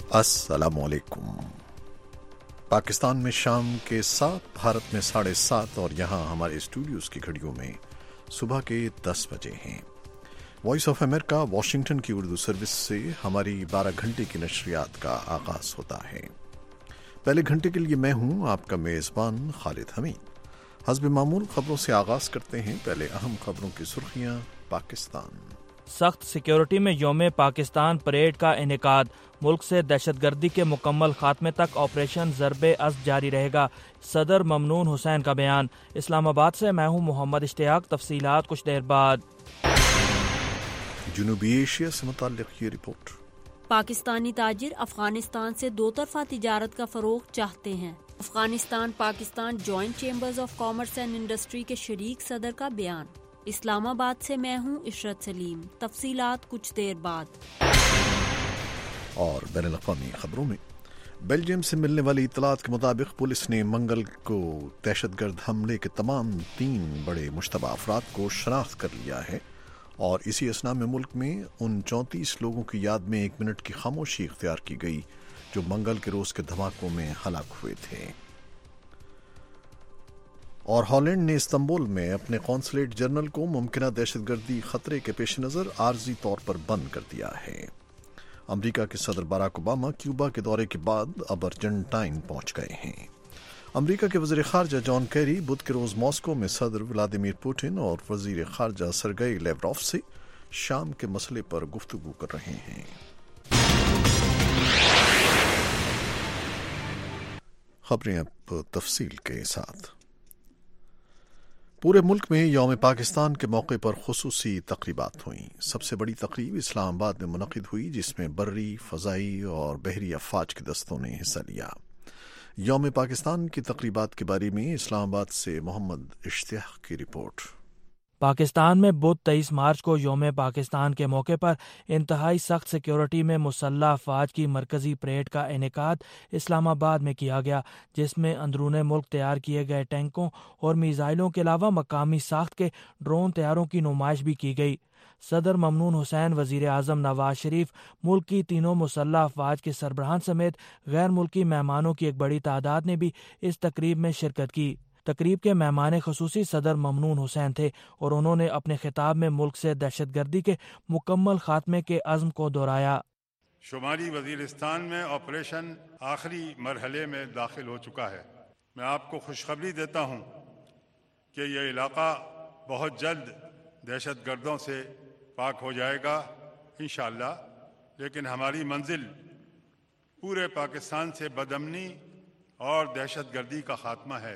السلام علیکم۔ پاکستان میں شام کے 7، بھارت میں 7:30 اور یہاں ہمارے اسٹوڈیوز کی گھڑیوں میں صبح کے 10 بجے ہیں۔ وائس آف امریکہ واشنگٹن کی اردو سروس سے ہماری 12 گھنٹے کی نشریات کا آغاز ہوتا ہے۔ پہلے گھنٹے کے لیے میں ہوں آپ کا میزبان خالد حمید۔ حسب معمول خبروں سے آغاز کرتے ہیں۔ پہلے اہم خبروں کی سرخیاں۔ پاکستان سخت سیکیورٹی میں یوم پاکستان پریڈ کا انعقاد، ملک سے دہشت گردی کے مکمل خاتمے تک آپریشن ضرب اسد جاری رہے گا، صدر ممنون حسین کا بیان۔ اسلام آباد سے میں ہوں محمد اشتیاق، تفصیلات کچھ دیر بعد۔ جنوبی ایشیا سے متعلق یہ رپورٹ۔ پاکستانی تاجر افغانستان سے دو طرفہ تجارت کا فروغ چاہتے ہیں۔ Afghanistan Pakistan joint chambers of commerce and industry کے شریک صدر کا بیان۔ اسلام آباد سے میں ہوں عشرت سلیم، تفصیلات کچھ دیر بعد۔ اور بین الاقوامی خبروں میں بیلجیم سے ملنے والی اطلاعات کے مطابق پولیس نے منگل کو دہشت گرد حملے کے تمام 3 بڑے مشتبہ افراد کو شناخت کر لیا ہے، اور اسی اثنا میں ملک میں ان 34 لوگوں کی یاد میں 1 منٹ کی خاموشی اختیار کی گئی جو منگل کے روز کے دھماکوں میں ہلاک ہوئے تھے۔ اور ہالینڈ نے استنبول میں اپنے قونصلیٹ جنرل کو ممکنہ دہشت گردی خطرے کے پیش نظر عارضی طور پر بند کر دیا ہے۔ امریکہ کے صدر باراک اوباما کیوبا کے دورے کے بعد اب ارجنٹائن پہنچ گئے ہیں۔ امریکہ کے وزیر خارجہ جان کیری بدھ کے روز ماسکو میں صدر ولادیمیر پوٹن اور وزیر خارجہ سرگئی لیوروف سے شام کے مسئلے پر گفتگو کر رہے ہیں۔ خبریں اب تفصیل کے ساتھ۔ پورے ملک میں یوم پاکستان کے موقع پر خصوصی تقریبات ہوئیں۔ سب سے بڑی تقریب اسلام آباد میں منعقد ہوئی، جس میں بری، فضائی اور بحری افواج کے دستوں نے حصہ لیا۔ یوم پاکستان کی تقریبات کے بارے میں اسلام آباد سے محمد اشتیاق کی رپورٹ۔ پاکستان میں بدھ 23 مارچ کو یوم پاکستان کے موقع پر انتہائی سخت سیکیورٹی میں مسلح افواج کی مرکزی پریڈ کا انعقاد اسلام آباد میں کیا گیا، جس میں اندرون ملک تیار کیے گئے ٹینکوں اور میزائلوں کے علاوہ مقامی ساخت کے ڈرون طیاروں کی نمائش بھی کی گئی۔ صدر ممنون حسین، وزیر اعظم نواز شریف، ملک کی تینوں مسلح افواج کے سربراہان سمیت غیر ملکی مہمانوں کی ایک بڑی تعداد نے بھی اس تقریب میں شرکت کی۔ تقریب کے مہمان خصوصی صدر ممنون حسین تھے، اور انہوں نے اپنے خطاب میں ملک سے دہشت گردی کے مکمل خاتمے کے عزم کو دہرایا۔ شمالی وزیرستان میں آپریشن آخری مرحلے میں داخل ہو چکا ہے۔ میں آپ کو خوشخبری دیتا ہوں کہ یہ علاقہ بہت جلد دہشت گردوں سے پاک ہو جائے گا انشاءاللہ، لیکن ہماری منزل پورے پاکستان سے بدامنی اور دہشت گردی کا خاتمہ ہے۔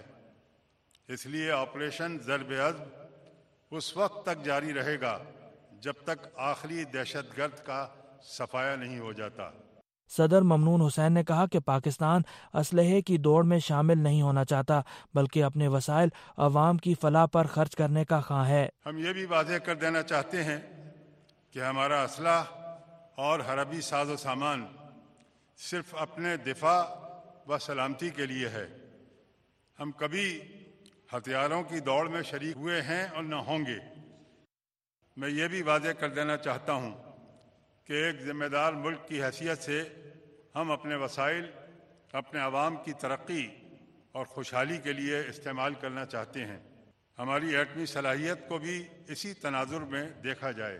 اس لیے آپریشن ضرب اسد اس وقت تک جاری رہے گا جب تک آخری دہشت گرد کا صفایا نہیں ہو جاتا۔ صدر ممنون حسین نے کہا کہ پاکستان اسلحے کی دوڑ میں شامل نہیں ہونا چاہتا، بلکہ اپنے وسائل عوام کی فلاح پر خرچ کرنے کا خواہاں ہے۔ ہم یہ بھی واضح کر دینا چاہتے ہیں کہ ہمارا اسلحہ اور حربی ساز و سامان صرف اپنے دفاع و سلامتی کے لیے ہے۔ ہم کبھی ہتھیاروں کی دوڑ میں شریک ہوئے ہیں اور نہ ہوں گے۔ میں یہ بھی واضح کر دینا چاہتا ہوں کہ ایک ذمہ دار ملک کی حیثیت سے ہم اپنے وسائل اپنے عوام کی ترقی اور خوشحالی کے لیے استعمال کرنا چاہتے ہیں۔ ہماری ایٹمی صلاحیت کو بھی اسی تناظر میں دیکھا جائے۔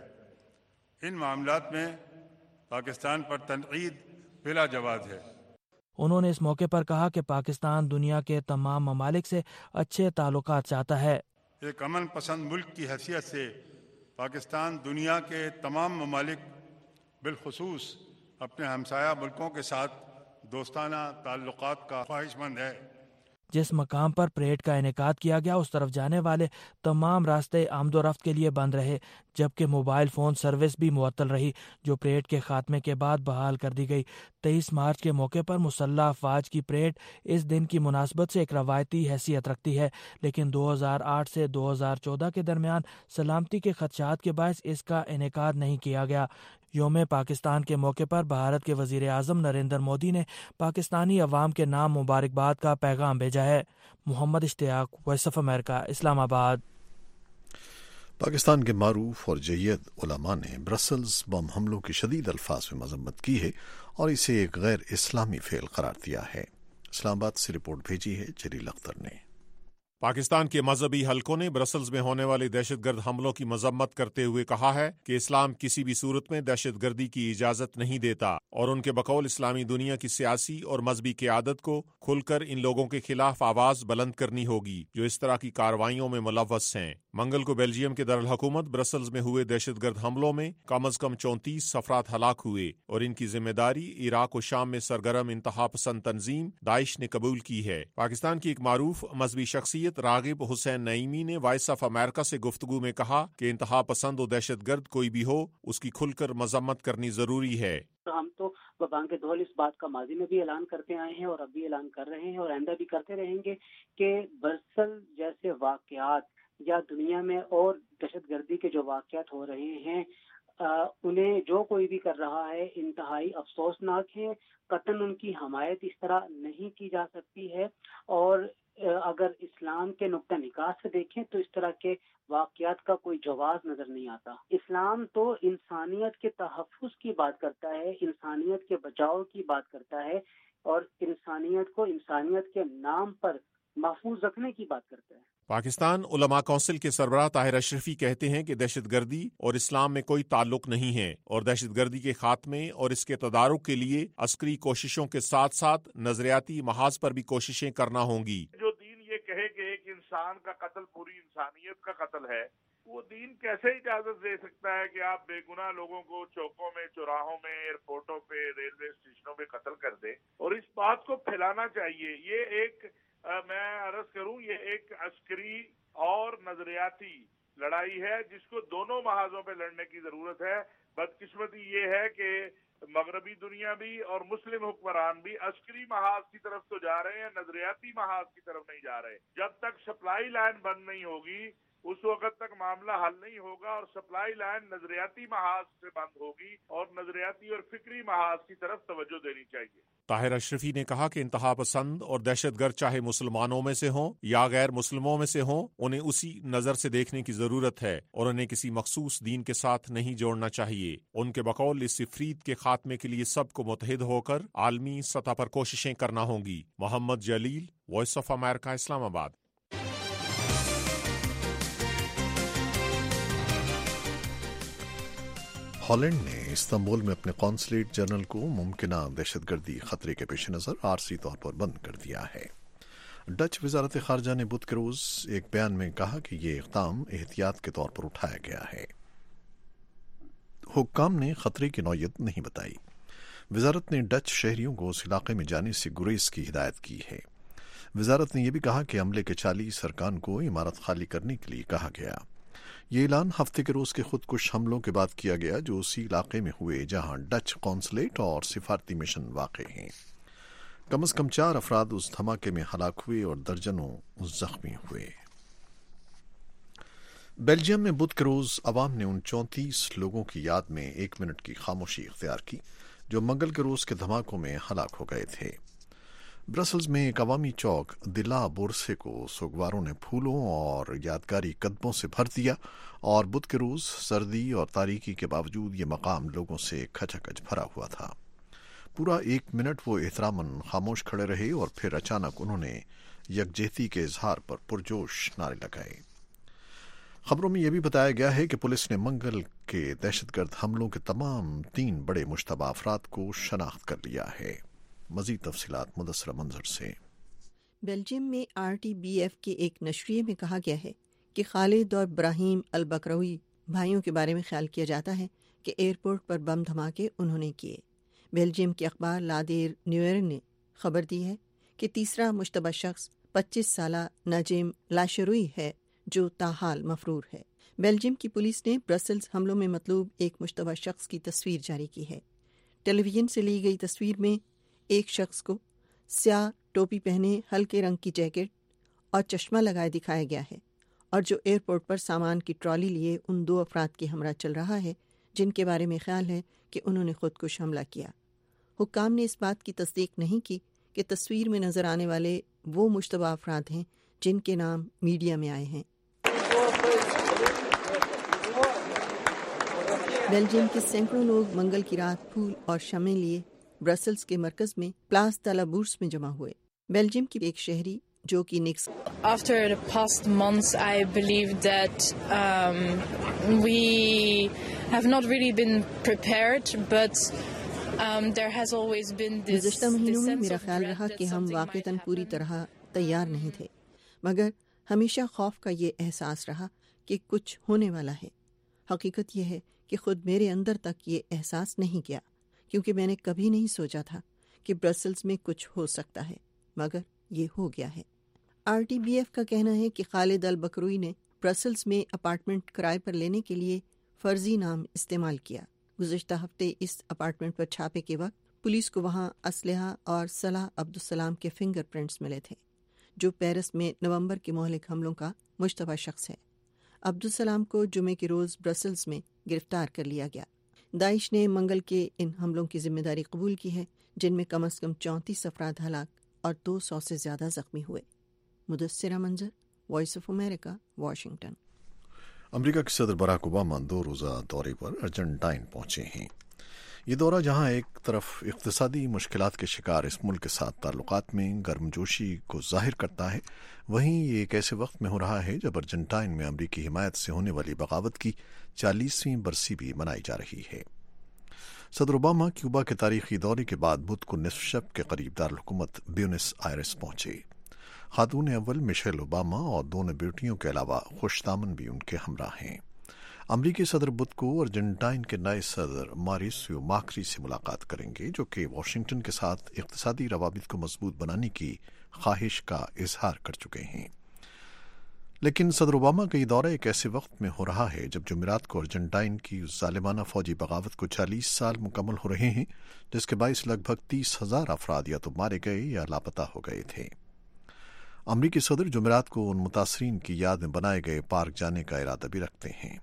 ان معاملات میں پاکستان پر تنقید بلا جواز ہے۔ انہوں نے اس موقع پر کہا کہ پاکستان دنیا کے تمام ممالک سے اچھے تعلقات چاہتا ہے۔ ایک امن پسند ملک کی حیثیت سے پاکستان دنیا کے تمام ممالک بالخصوص اپنے ہمسایہ ملکوں کے ساتھ دوستانہ تعلقات کا خواہش مند ہے۔ جس مقام پر پریڈ کا انعقاد کیا گیا اس طرف جانے والے تمام راستے آمد و رفت کے لیے بند رہے، جبکہ موبائل فون سروس بھی معطل رہی، جو پریڈ کے خاتمے کے بعد بحال کر دی گئی۔ 23 مارچ کے موقع پر مسلح افواج کی پریڈ اس دن کی مناسبت سے ایک روایتی حیثیت رکھتی ہے، لیکن 2008 سے 2014 کے درمیان سلامتی کے خدشات کے باعث اس کا انعقاد نہیں کیا گیا۔ یوم پاکستان کے موقع پر بھارت کے وزیر اعظم نریندر مودی نے پاکستانی عوام کے نام مبارکباد کا پیغام بھیجا ہے۔ محمد اشتیاق، وائس آف امریکہ، اسلام آباد۔ پاکستان کے معروف اور جید علماء نے برسلز بم حملوں کی شدید الفاظ میں مذمت کی ہے اور اسے ایک غیر اسلامی فعل قرار دیا ہے۔ اسلام آباد سے رپورٹ بھیجی ہے جلیل اختر نے۔ پاکستان کے مذہبی حلقوں نے برسلز میں ہونے والے دہشت گرد حملوں کی مذمت کرتے ہوئے کہا ہے کہ اسلام کسی بھی صورت میں دہشت گردی کی اجازت نہیں دیتا اور ان کے بقول اسلامی دنیا کی سیاسی اور مذہبی قیادت کو کھل کر ان لوگوں کے خلاف آواز بلند کرنی ہوگی جو اس طرح کی کارروائیوں میں ملوث ہیں۔ منگل کو بیلجیم کے دارالحکومت برسلز میں ہوئے دہشت گرد حملوں میں کم از کم 34 افراد ہلاک ہوئے اور ان کی ذمہ داری عراق و شام میں سرگرم انتہا پسند تنظیم داعش نے قبول کی ہے۔ پاکستان کی ایک معروف مذہبی شخصیت راغب حسین نعیمی نے وائس آف امریکہ سے گفتگو میں کہا کہ انتہا پسند و دہشت گرد کوئی بھی ہو اس کی کھل کر مذمت کرنی ضروری ہے۔ ہم تو ببانگ دول اس بات کا ماضی میں بھی اعلان کرتے آئے ہیں اور اب بھی اعلان کر رہے ہیں اور آئندہ بھی کرتے رہیں گے کہ برسل جیسے واقعات یا دنیا میں اور دہشت گردی کے جو واقعات ہو رہے ہیں انہیں جو کوئی بھی کر رہا ہے انتہائی افسوسناک ہے۔ قطعاً ان کی حمایت اس طرح نہیں کی جا سکتی ہے اور اگر اسلام کے نقطہ نگاہ سے دیکھیں تو اس طرح کے واقعات کا کوئی جواز نظر نہیں آتا۔ اسلام تو انسانیت کے تحفظ کی بات کرتا ہے، انسانیت کے بچاؤ کی بات کرتا ہے اور انسانیت کو انسانیت کے نام پر محفوظ رکھنے کی بات کرتا ہے۔ پاکستان علماء کونسل کے سربراہ طاہر اشرفی کہتے ہیں کہ دہشت گردی اور اسلام میں کوئی تعلق نہیں ہے اور دہشت گردی کے خاتمے اور اس کے تدارک کے لیے عسکری کوششوں کے ساتھ ساتھ نظریاتی محاذ پر بھی کوششیں کرنا ہوں گی۔ جو دین یہ کہے کہ ایک انسان کا قتل پوری انسانیت کا قتل ہے، وہ دین کیسے اجازت دے سکتا ہے کہ آپ بے گناہ لوگوں کو چوکوں میں، چوراہوں میں، ایئرپورٹوں پہ، ریلوے اسٹیشنوں پہ قتل کر دے؟ اور اس بات کو پھیلانا چاہیے۔ یہ ایک میں عرض کروں یہ ایک عسکری اور نظریاتی لڑائی ہے جس کو دونوں محاذوں پہ لڑنے کی ضرورت ہے۔ بدقسمتی یہ ہے کہ مغربی دنیا بھی اور مسلم حکمران بھی عسکری محاذ کی طرف تو جا رہے ہیں، نظریاتی محاذ کی طرف نہیں جا رہے۔ جب تک سپلائی لائن بند نہیں ہوگی اس وقت تک معاملہ حل نہیں ہوگا اور سپلائی لائن نظریاتی محاذ سے بند ہوگی اور نظریاتی اور فکری محاذ کی طرف توجہ دینی چاہیے۔ طاہر اشرفی نے کہا کہ انتہا پسند اور دہشت گرد چاہے مسلمانوں میں سے ہوں یا غیر مسلموں میں سے ہوں انہیں اسی نظر سے دیکھنے کی ضرورت ہے اور انہیں کسی مخصوص دین کے ساتھ نہیں جوڑنا چاہیے۔ ان کے بقول اس عفریت کے خاتمے کے لیے سب کو متحد ہو کر عالمی سطح پر کوششیں کرنا ہوں گی۔ محمد جلیل، وائس آف امریکہ، اسلام آباد۔ ہالینڈ نے استنبول میں اپنے قونصلیٹ جنرل کو ممکنہ دہشت گردی خطرے کے پیش نظر عارضی طور پر بند کر دیا ہے۔ ڈچ وزارت خارجہ نے بدھ کے روز ایک بیان میں کہا کہ یہ اقدام احتیاط کے طور پر اٹھایا گیا ہے۔ حکام نے خطرے کی نوعیت نہیں بتائی۔ وزارت نے ڈچ شہریوں کو اس علاقے میں جانے سے گریز کی ہدایت کی ہے۔ وزارت نے یہ بھی کہا کہ عملے کے 40 ارکان کو عمارت خالی کرنے کے لیے کہا گیا۔ یہ اعلان ہفتے کے روز کے خودکش حملوں کے بعد کیا گیا جو اسی علاقے میں ہوئے جہاں ڈچ قونصلیٹ اور سفارتی مشن واقع ہیں۔ کم از کم 4 افراد اس دھماکے میں ہلاک ہوئے اور درجنوں زخمی ہوئے۔ بیلجیم میں بدھ کے روز عوام نے ان 34 لوگوں کی یاد میں 1 منٹ کی خاموشی اختیار کی جو منگل کے روز کے دھماکوں میں ہلاک ہو گئے تھے۔ برسلز میں ایک عوامی چوک دلا بورسے کو سوگواروں نے پھولوں اور یادگاری قدموں سے بھر دیا اور بدھ کے روز سردی اور تاریکی کے باوجود یہ مقام لوگوں سے کھچا کچ بھرا ہوا تھا۔ پورا 1 منٹ وہ احتراماً خاموش کھڑے رہے اور پھر اچانک انہوں نے یکجہتی کے اظہار پر پرجوش نعرے لگائے۔ خبروں میں یہ بھی بتایا گیا ہے کہ پولیس نے منگل کے دہشت گرد حملوں کے تمام 3 بڑے مشتبہ افراد کو شناخت کر لیا ہے۔ مزید تفصیلات مدثرہ منظر سے۔ بیلجیم میں RTBF کے ایک نشریے میں کہا گیا ہے کہ خالد اور ابراہیم البکروی بھائیوں کے بارے میں خیال کیا جاتا ہے کہ ایئرپورٹ پر بم دھماکے انہوں نے کیے۔ بیلجیم کے اخبار لادیر نیوئر نے خبر دی ہے کہ تیسرا مشتبہ شخص 25 سالہ ناجم لاشروئی ہے جو تاحال مفرور ہے۔ بیلجیم کی پولیس نے برسلز حملوں میں مطلوب ایک مشتبہ شخص کی تصویر جاری کی ہے۔ ٹیلی ویژن سے لی گئی تصویر میں ایک شخص کو سیاہ ٹوپی پہنے ہلکے رنگ کی جیکٹ اور چشمہ لگائے دکھایا گیا ہے اور جو ایئرپورٹ پر سامان کی ٹرالی لیے ان 2 افراد کے ہمراہ چل رہا ہے جن کے بارے میں خیال ہے کہ انہوں نے خودکش حملہ کیا۔ حکام نے اس بات کی تصدیق نہیں کی کہ تصویر میں نظر آنے والے وہ مشتبہ افراد ہیں جن کے نام میڈیا میں آئے ہیں۔ بیلجیم کے سینکڑوں لوگ منگل کی رات پھول اور شمع لیے برسلز کے مرکز میں پلاس دہ لا بورس میں جمع ہوئے. بیلجیم کی ایک شہری جو کہ نیکس After the past months, I believe that we have not really been prepared, but there has always been this گزشتہ مہینوں میں میرا sense of خیال dread رہا that کہ ہم something might واقعتاً پوری happen. طرح تیار نہیں تھے، مگر ہمیشہ خوف کا یہ احساس رہا کہ کچھ ہونے والا ہے. حقیقت یہ ہے کہ خود میرے اندر تک یہ احساس نہیں گیا، کیونکہ میں نے کبھی نہیں سوچا تھا کہ برسلز میں کچھ ہو سکتا ہے، مگر یہ ہو گیا ہے. RTBF کا کہنا ہے کہ خالد البکروئی نے برسلز میں اپارٹمنٹ کرائے پر لینے کے لیے فرضی نام استعمال کیا. گزشتہ ہفتے اس اپارٹمنٹ پر چھاپے کے وقت پولیس کو وہاں اسلحہ اور صلاح عبدالسلام کے فنگر پرنٹس ملے تھے، جو پیرس میں نومبر کے مہلک حملوں کا مشتبہ شخص ہے. عبدالسلام کو جمعے کے روز برسلز میں گرفتار کر لیا گیا. داعش نے منگل کے ان حملوں کی ذمہ داری قبول کی ہے، جن میں کم از کم 34 افراد ہلاک اور 200 سے زیادہ زخمی ہوئے. Mudassira Manzar, Voice of America, Washington. امریکہ کے صدر براک اوباما 2 روزہ دورے پر ارجنٹائن پہنچے ہیں. یہ دورہ جہاں ایک طرف اقتصادی مشکلات کے شکار اس ملک کے ساتھ تعلقات میں گرمجوشی کو ظاہر کرتا ہے، وہیں یہ ایک ایسے وقت میں ہو رہا ہے جب ارجنٹائن میں امریکی حمایت سے ہونے والی بغاوت کی 40ویں برسی بھی منائی جا رہی ہے. صدر اوباما کیوبا کے تاریخی دورے کے بعد بدھ کو نصف شب کے قریب دارالحکومت بیونس آئرس پہنچے. خاتون اول مشیل اوباما اور 2 بیٹیوں کے علاوہ خوش دامن بھی ان کے ہمراہ ہیں. امریکی صدر بدھ کو ارجنٹائن کے نئے صدر ماریسیو ماکری سے ملاقات کریں گے، جو کہ واشنگٹن کے ساتھ اقتصادی روابط کو مضبوط بنانے کی خواہش کا اظہار کر چکے ہیں. لیکن صدر اوباما کا یہ دورہ ایک ایسے وقت میں ہو رہا ہے جب جمعرات کو ارجنٹائن کی ظالمانہ فوجی بغاوت کو 40 سال مکمل ہو رہے ہیں، جس کے باعث لگ بھگ 30,000 افراد یا تو مارے گئے یا لاپتہ ہو گئے تھے. امریکی صدر جمعرات کو ان متاثرین کی یاد میں بنائے گئے پارک جانے کا ارادہ بھی رکھتے ہیں.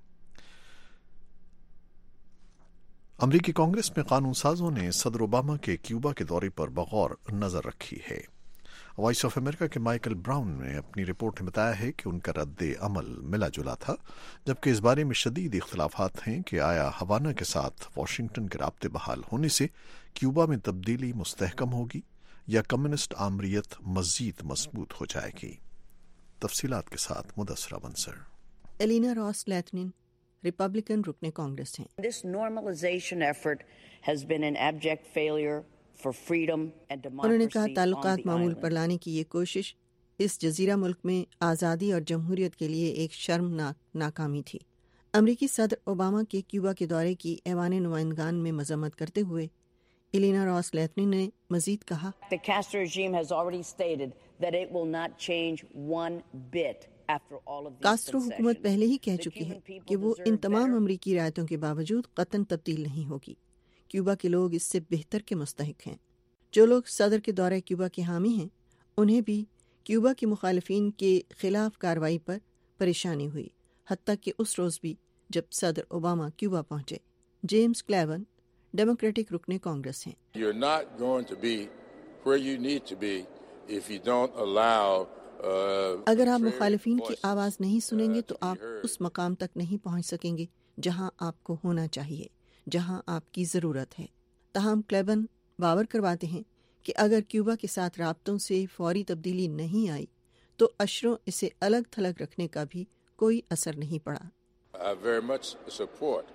امریکی کانگریس میں قانون سازوں نے صدر اوباما کے کیوبا کے دورے پر بغور نظر رکھی ہے. وائس آف امریکہ کے مائیکل براؤن نے اپنی رپورٹ میں بتایا ہے کہ ان کا رد عمل ملا جلا تھا، جبکہ اس بارے میں شدید اختلافات ہیں کہ آیا ہوانا کے ساتھ واشنگٹن کے رابطے بحال ہونے سے کیوبا میں تبدیلی مستحکم ہوگی یا کمیونسٹ آمریت مزید مضبوط ہو جائے گی. تفصیلات کے ساتھ مدثرہ منصر. ایلینا راس لیتنن ریپبلکن رکن کانگریس ہیں. This normalization effort has been an abject failure for freedom and انہوں نے کہا democracy on تعلقات the معمول island. پر لانے کی یہ کوشش اس جزیرہ ملک میں آزادی اور جمہوریت کے لیے ایک شرمناک ناکامی تھی. امریکی صدر اوباما کے کیوبا کے دورے کی ایوان نمائندگان میں مذمت کرتے ہوئے ایلینا راس لیتنن نے مزید کہا The Castro regime has already stated that it will not change one bit after all of these Castro حکومت concessions. پہلے ہی کہہ The چکی ہے Cuban people کہ وہ ان deserve تمام better. امریکی رعایتوں کے باوجود قطعاً تبدیل نہیں ہوگی. کیوبا کے لوگ اس سے بہتر کے مستحق ہیں. جو لوگ صدر کے دورہ کیوبا کے حامی ہیں، انہیں بھی کیوبا کے مخالفین کے خلاف کارروائی پر پریشانی ہوئی، حتیٰ کہ اس روز بھی جب صدر اوباما کیوبا پہنچے. جیمز کلیون ڈیموکریٹک رکن کانگریس ہیں. You're not going to be where you need to be if you don't allow اگر آپ مخالفین کی آواز نہیں سنیں گے تو آپ اس مقام تک نہیں پہنچ سکیں گے جہاں آپ کو ہونا چاہیے، جہاں آپ کی ضرورت ہے. تاہم کلیون باور کرواتے ہیں کہ اگر کیوبا کے ساتھ رابطوں سے فوری تبدیلی نہیں آئی تو اشروں اسے الگ تھلگ رکھنے کا بھی کوئی اثر نہیں پڑا. I very much support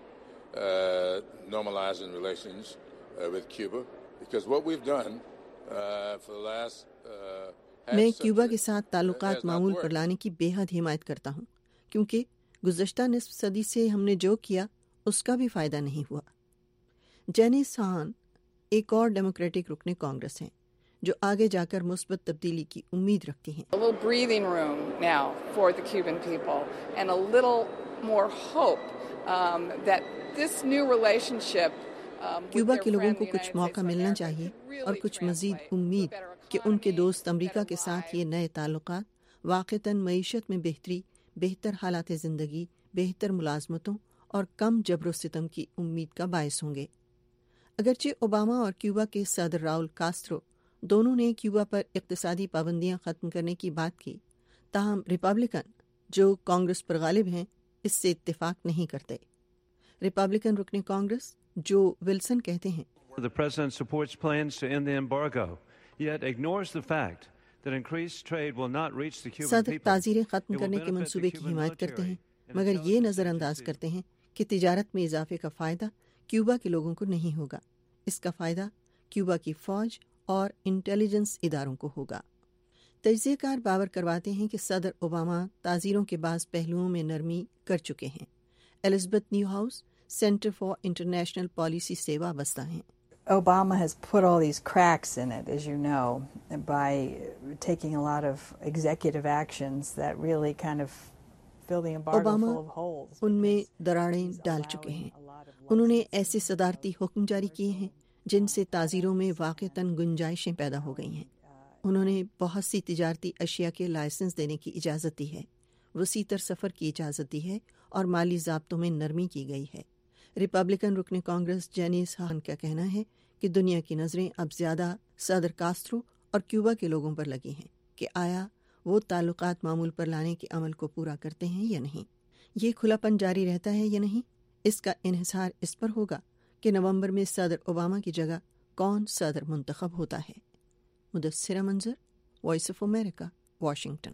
normalizing relations with Cuba because what we've done for the last میں کیوبا کے ساتھ تعلقات معمول پر لانے کی بے حد حمایت کرتا ہوں، کیونکہ گزشتہ نصف صدی سے ہم نے جو کیا اس کا بھی فائدہ نہیں ہوا. جینیس ہان ایک اور ڈیموکریٹک رکن کانگریس ہیں جو آگے جا کر مثبت تبدیلی کی امید رکھتی ہیں. A little breathing room now for the Cuban people and a little more hope that this new relationship Cuba کے لوگوں کو کچھ موقع ملنا چاہیے اور کچھ مزید امید کہ ان کے دوست امریکہ کے ساتھ یہ نئے تعلقات واقعتاً معیشت میں بہتری، بہتر حالات زندگی، بہتر ملازمتوں اور کم جبر و ستم کی امید کا باعث ہوں گے. اگرچہ اوباما اور کیوبا کے صدر راؤل کاسترو دونوں نے کیوبا پر اقتصادی پابندیاں ختم کرنے کی بات کی، تاہم ریپبلکن جو کانگریس پر غالب ہیں اس سے اتفاق نہیں کرتے. रिपब्लिकन रुकने कांग्रेस जो विल्सन कहते हैं, The president supports plans to end the embargo, yet ignores the fact that increased trade will not reach the Cuban सदर people. ताजीरें खत्म करने के मंसूबे की हिमायत करते हैं, मगर ये नज़रअंदाज करते हैं कि तिजारत में इजाफे का फ़ायदा क्यूबा के लोगों को नहीं होगा। इसका फ़ायदा क्यूबा की फ़ौज और इंटेलिजेंस इदारों को होगा। तजज़ियाकार बावर करवाते हैं कि सदर ओबामा ताज़ीरों के बाज़ पहलुओं में नरमी कर चुके हैं। Elizabeth Newhouse Center for International Policy से वाबस्ता हैं। Obama has put all these cracks in it, as you know, by taking a lot of executive actions that really kind of fill the embargo full of holes. उनमें दरारें डाल चुके हैं। उन्होंने ऐसे सदारती हुक्म जारी किए हैं जिनसे ताज़ीरों में वाक़तन गुंजाइशें पैदा हो गई हैं। उन्होंने बहुत सी तिजारती अशिया के लाइसेंस देने की इजाज़त दी है, वसीतर सफ़र की इजाज़त दी है और माली ज़ाब्तों में नरमी की गई है। रिपब्लिकन रुकने कांग्रेस जेनिस हान का कहना है कि दुनिया की नज़रें अब ज़्यादा सदर कास्ट्रो और क्यूबा के लोगों पर लगी हैं कि आया वो ताल्लुकात मामूल पर लाने के अमल को पूरा करते हैं या नहीं। ये खुलापन जारी रहता है या नहीं, इसका इन्हिसार इस पर होगा कि नवंबर में सदर ओबामा की जगह कौन सदर मुंतखब होता है। मुदस्सिरा Manzar, Voice of America, Washington.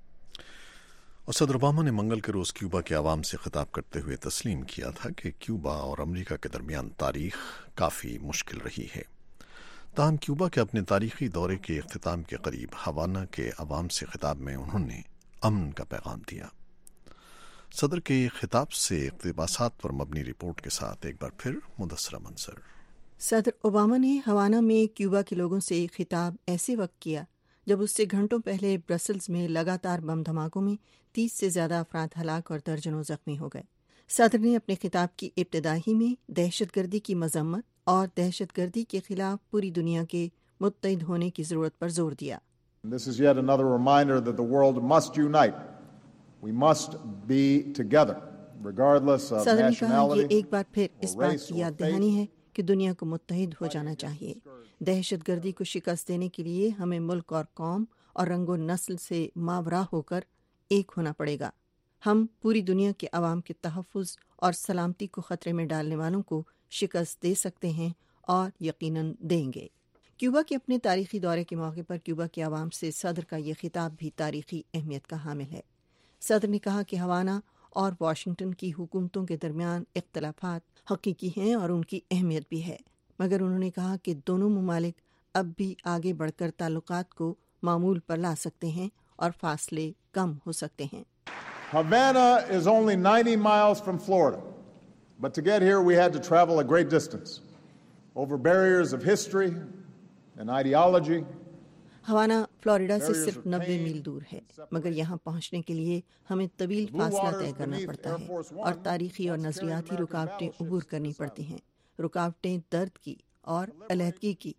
और सदर ओबामा ने मंगल के रोज़ क्यूबा के आवाम से खिताब करते हुए तस्लीम किया था कि क्यूबा और अमेरिका के दरमियान तारीख काफ़ी मुश्किल रही है। ताहम क्यूबा के अपने तारीखी दौरे के इख्तिताम के करीब हवाना के आवाम से खिताब में उन्होंने अमन का पैगाम दिया। सदर के खिताब से इक़्तिबासात पर मबनी रिपोर्ट के साथ एक बार फिर मुदस्सिरा मंजर। सदर ओबामा ने हवाना में क्यूबा के लोगों से खिताब ऐसे वक्त किया जब उससे घंटों पहले ब्रसल्स में लगातार बम धमाकों में 30 से ज़्यादा अफराद हलाक और दर्जनों जख्मी हो गए। सदर ने अपने खिताब की इब्तिदाई में दहशतगर्दी की मजम्मत और दहशतगर्दी के खिलाफ पूरी दुनिया के मुत्तहिद होने की ज़रूरत पर जोर दिया। This is yet another reminder that the world must unite. We must be together, regardless of सदर ने कहा nationality, ये एक बार फिर इस बात race, की or याद faith. दहानी है कि दुनिया को मुत्तहिद हो जाना चाहिए। दहशतगर्दी को शिकस्त देने के लिए हमें मुल्क और कौम और रंगो नस्ल से मावरा होकर एक होना पड़ेगा। हम पूरी दुनिया के अवाम के तहफ़्फ़ुज़ और सलामती को ख़तरे में डालने वालों को शिकस्त दे सकते हैं और यकीनन देंगे। क्यूबा के अपने तारीखी दौरे के मौके पर क्यूबा के अवाम से सदर का ये खिताब भी तारीखी अहमियत का हामिल है। सदर ने कहा कि हवाना और वाशिंगटन की हुकूमतों के दरमियान इख्तलाफात हकीकी हैं और उनकी अहमियत भी है, मगर उन्होंने कहा कि दोनों ममालिक अब भी आगे बढ़कर ताल्लुकात को मामूल पर ला सकते हैं और फासले कम हो सकते हैं। Havana is only 90 miles from Florida, but to get here we had to travel a great distance over barriers of history and ideology. Havana Florida से सिर्फ 90 मील दूर है, मगर यहाँ पहुँचने के लिए हमें तवील फासला तय करना पड़ता है और तारीखी और नजरियाती रुकावटें अबूर करनी पड़ती हैं। रुकावटें दर्द की और अलहदगी की।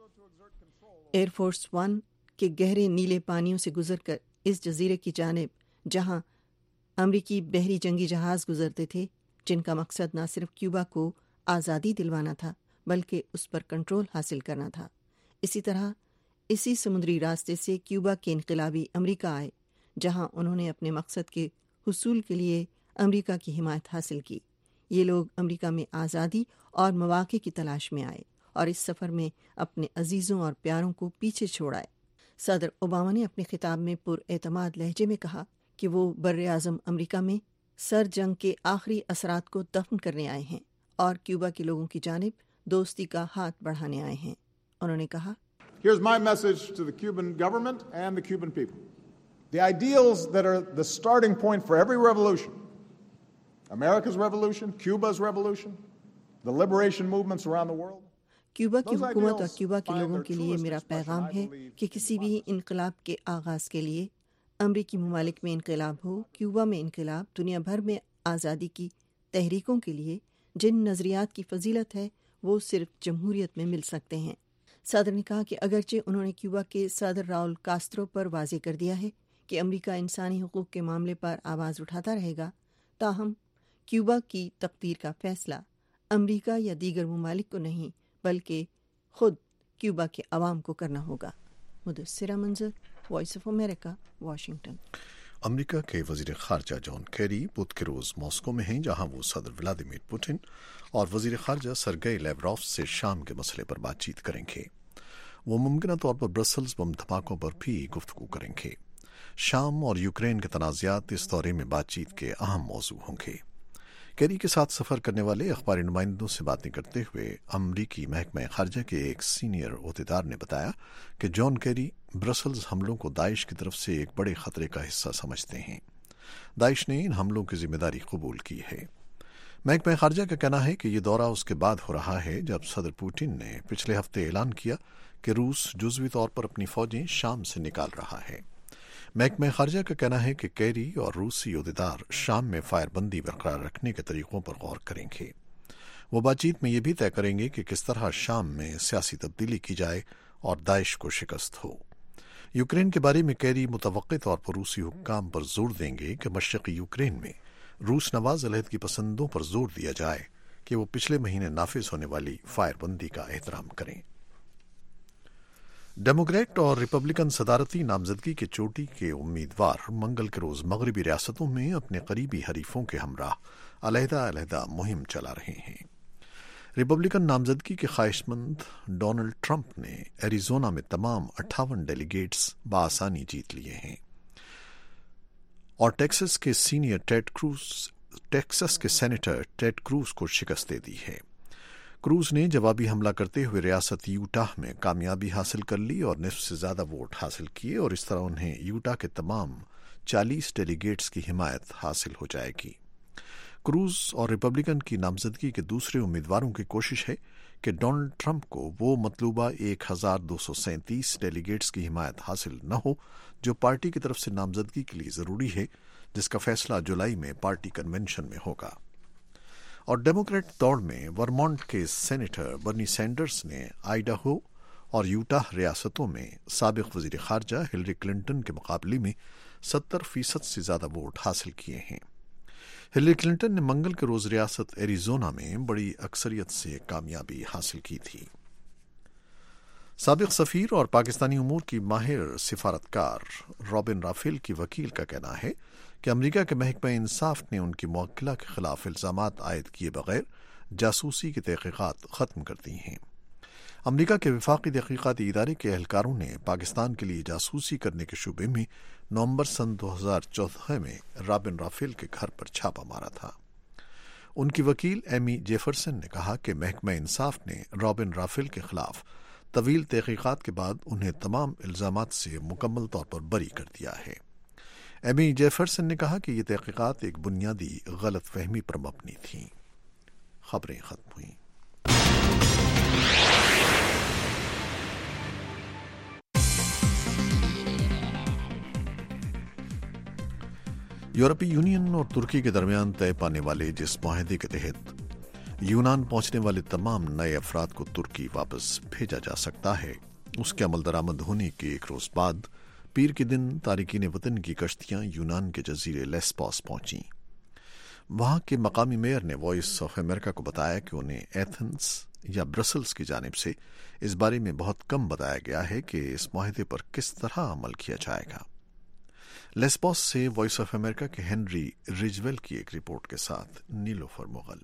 एयरफोर्स वन के गहरे नीले पानियों से गुजरकर इस जजीरे की जानिब जहाँ अमरीकी बहरी जंगी जहाज़ गुजरते थे, जिनका मकसद न सिर्फ क्यूबा को आज़ादी दिलवाना था बल्कि उस पर कंट्रोल हासिल करना था। इसी तरह इसी समुद्री रास्ते से क्यूबा के इनकलाबी अमेरिका आए, जहां उन्होंने अपने मकसद के हुसूल के लिए अमेरिका की हिमायत हासिल की। ये लोग अमेरिका में आज़ादी और मौक़े की तलाश में आए और इस सफ़र में अपने अजीज़ों और प्यारों को पीछे छोड़ आए। सदर ओबामा ने अपने खिताब में पुरएतमाद लहजे में कहा कि वो बर्रे आज़म अमेरिका में सर जंग के आखिरी असरात को दफन करने आए हैं और क्यूबा के लोगों की जानिब दोस्ती का हाथ बढ़ाने आए हैं। उन्होंने कहा, Here's my message to the Cuban government and the Cuban people. The ideals that are the starting point for every revolution, America's revolution, Cuba's revolution, the liberation movements around the world. Cuba की हुकूमत और Cuba के लोगों के लिए मेरा पैगाम है कि किसी भी इनकलाब के आगाज़ के लिए अमरीकी ममालिक में इनकलाब हो, क्यूबा में इनकलाब, दुनिया भर में आज़ादी की तहरीकों के लिए जिन नज़रियात की फजीलत है वो सिर्फ जमहूरियत में मिल सकते हैं। सदर ने कहा कि अगरचे उन्होंने क्यूबा के सदर राउल कास्त्रो पर वाज़े कर दिया है कि अमेरिका इंसानी हुकूक के मामले पर आवाज़ उठाता रहेगा, ताहम क्यूबा की तकदीर का फ़ैसला अमेरिका या दीगर ममालिक को नहीं बल्कि खुद क्यूबा के अवाम को करना होगा। Mudassira Manzar, Voice of America, Washington. अमेरिका के वजीर खारजा जॉन कैरी बुध के रोज मॉस्को में हैं, जहां वो सदर व्लादिमीर पुतिन और वजीर खारजा सरगेई लैवरोव से शाम के मसले पर बातचीत करेंगे। वो मुमकिन तौर पर ब्रसल्स बम धमाकों पर भी गुफ्तगू करेंगे। शाम और यूक्रेन के तनाज़ात इस दौरे में बातचीत के अहम मौजू होंगे। कैरी के साथ सफर करने वाले अखबारी नुमाइंदों से बातें करते हुए अमरीकी महकमा खारजा के एक सीनियर ओहदेदार ने बताया कि जॉन कैरी ब्रसल्स हमलों को दाइश की तरफ से एक बड़े खतरे का हिस्सा समझते हैं। दाइश ने इन हमलों की जिम्मेदारी कबूल की है। महकमा खारजा का कहना है कि यह दौरा उसके बाद हो रहा है जब सदर पुतिन ने पिछले हफ्ते ऐलान किया कि रूस जुज़वी तौर पर अपनी फौजें शाम से निकाल रहा है। महकमा खारजा का कहना है कि कैरी और रूसी ओहदेदार शाम में फायरबंदी बरकरार रखने के तरीकों पर गौर करेंगे। वो बातचीत में यह भी तय करेंगे कि किस तरह शाम में सियासी तब्दीली की जाए और दाइश को शिकस्त हो। यूक्रेन के बारे में कैरी मुतवक्की तौर पर रूसी हुक्काम पर जोर देंगे कि मशरक़ी यूक्रेन में रूस नवाज अलहदगी पसंदों पर जोर दिया जाए कि वो पिछले महीने नाफिज होने वाली फायरबंदी का एहतराम करें। डेमोक्रेट और रिपब्लिकन सदारती नामजदगी के चोटी के उम्मीदवार मंगल के रोज मगरबी रियासतों में अपने करीबी हरीफों के हमराह अलहदा मुहिम चला रहे हैं। रिपब्लिकन नामजदगी के ख्वाहिशमंद डोनाल्ड ट्रंप ने एरिजोना में तमाम 58 डेलीगेट्स बआसानी जीत लिए हैं और टेक्सास के सेनेटर टेड क्रूज को शिकस्त दे दी है। क्रूज ने जवाबी हमला करते हुए रियासत यूटाह में कामयाबी हासिल कर ली और निस्फ से ज्यादा वोट हासिल किए और इस तरह उन्हें यूटाह के तमाम 40 डेलीगेट्स की हिमायत हासिल हो जाएगी। क्रूज और रिपब्लिकन की नामजदगी के दूसरे उम्मीदवारों की कोशिश है कि डोनाल्ड ट्रंप को वो मतलूबा 1237 डेलीगेट्स की हिमायत हासिल न हो जो पार्टी की तरफ से नामजदगी के लिए जरूरी है, जिसका फैसला जुलाई में पार्टी कन्वेंशन में होगा। और डेमोक्रेट दौड़ में वर्मोंट के सेनेटर बर्नी सैंडर्स ने आइडाहो और यूटाह रियासतों में साबिक वजीर खारजा हिलरी क्लिंटन के मुकाबले में 70% से ज्यादा वोट हासिल किए हैं। हिलरी क्लिंटन ने मंगल के रोज रियासत एरिजोना में बड़ी अक्सरियत से कामयाबी हासिल की थी। साबिक सफीर और पाकिस्तानी उमूर की माहिर सिफारतकार रॉबिन राफेल की वकील का कहना है कि अमेरिका के महकमा इंसाफ ने उनकी मुवक्किला के खिलाफ इल्जामात आयद किए बगैर जासूसी की तहकीकात खत्म कर दी हैं। अमेरिका के वफाकी तहकीकाती इदारे के एहलकारों ने पाकिस्तान के लिए जासूसी करने के शुबे में नवंबर सन 2014 में रॉबिन राफेल के घर पर छापा मारा था। उनकी वकील एमी जेफरसन ने कहा कि महकमा इंसाफ ने रॉबिन राफेल के खिलाफ तवील तहकीकात के बाद उन्हें तमाम इल्जामात से मुकम्मल तौर पर बरी कर दिया है। एमी जेफरसन ने कहा कि ये तहकीकात एक बुनियादी गलत फहमी पर मबनी थी। खबरें खत्म हुई। यूरोपीय यूनियन और तुर्की के दरमियान तय पाने वाले जिस मुआहदे के तहत यूनान पहुंचने वाले तमाम नए अफराद को तुर्की वापस भेजा जा सकता है, उसके अमल दरामद होने के एक रोज बाद पीर के दिन तारिकीन वतन की कश्तियां यूनान के जजीरे लेस्बोस पहुंची। वहां के मकामी मेयर ने वॉइस ऑफ अमेरिका को बताया कि उन्हें एथेंस या ब्रसल्स की जानिब से इस बारे में बहुत कम बताया गया है कि इस मुआहदे पर किस तरह अमल किया जाएगा। लेस्बोस से वॉइस ऑफ अमेरिका के हेनरी रिजवेल की एक रिपोर्ट के साथ नीलोफर मुगल।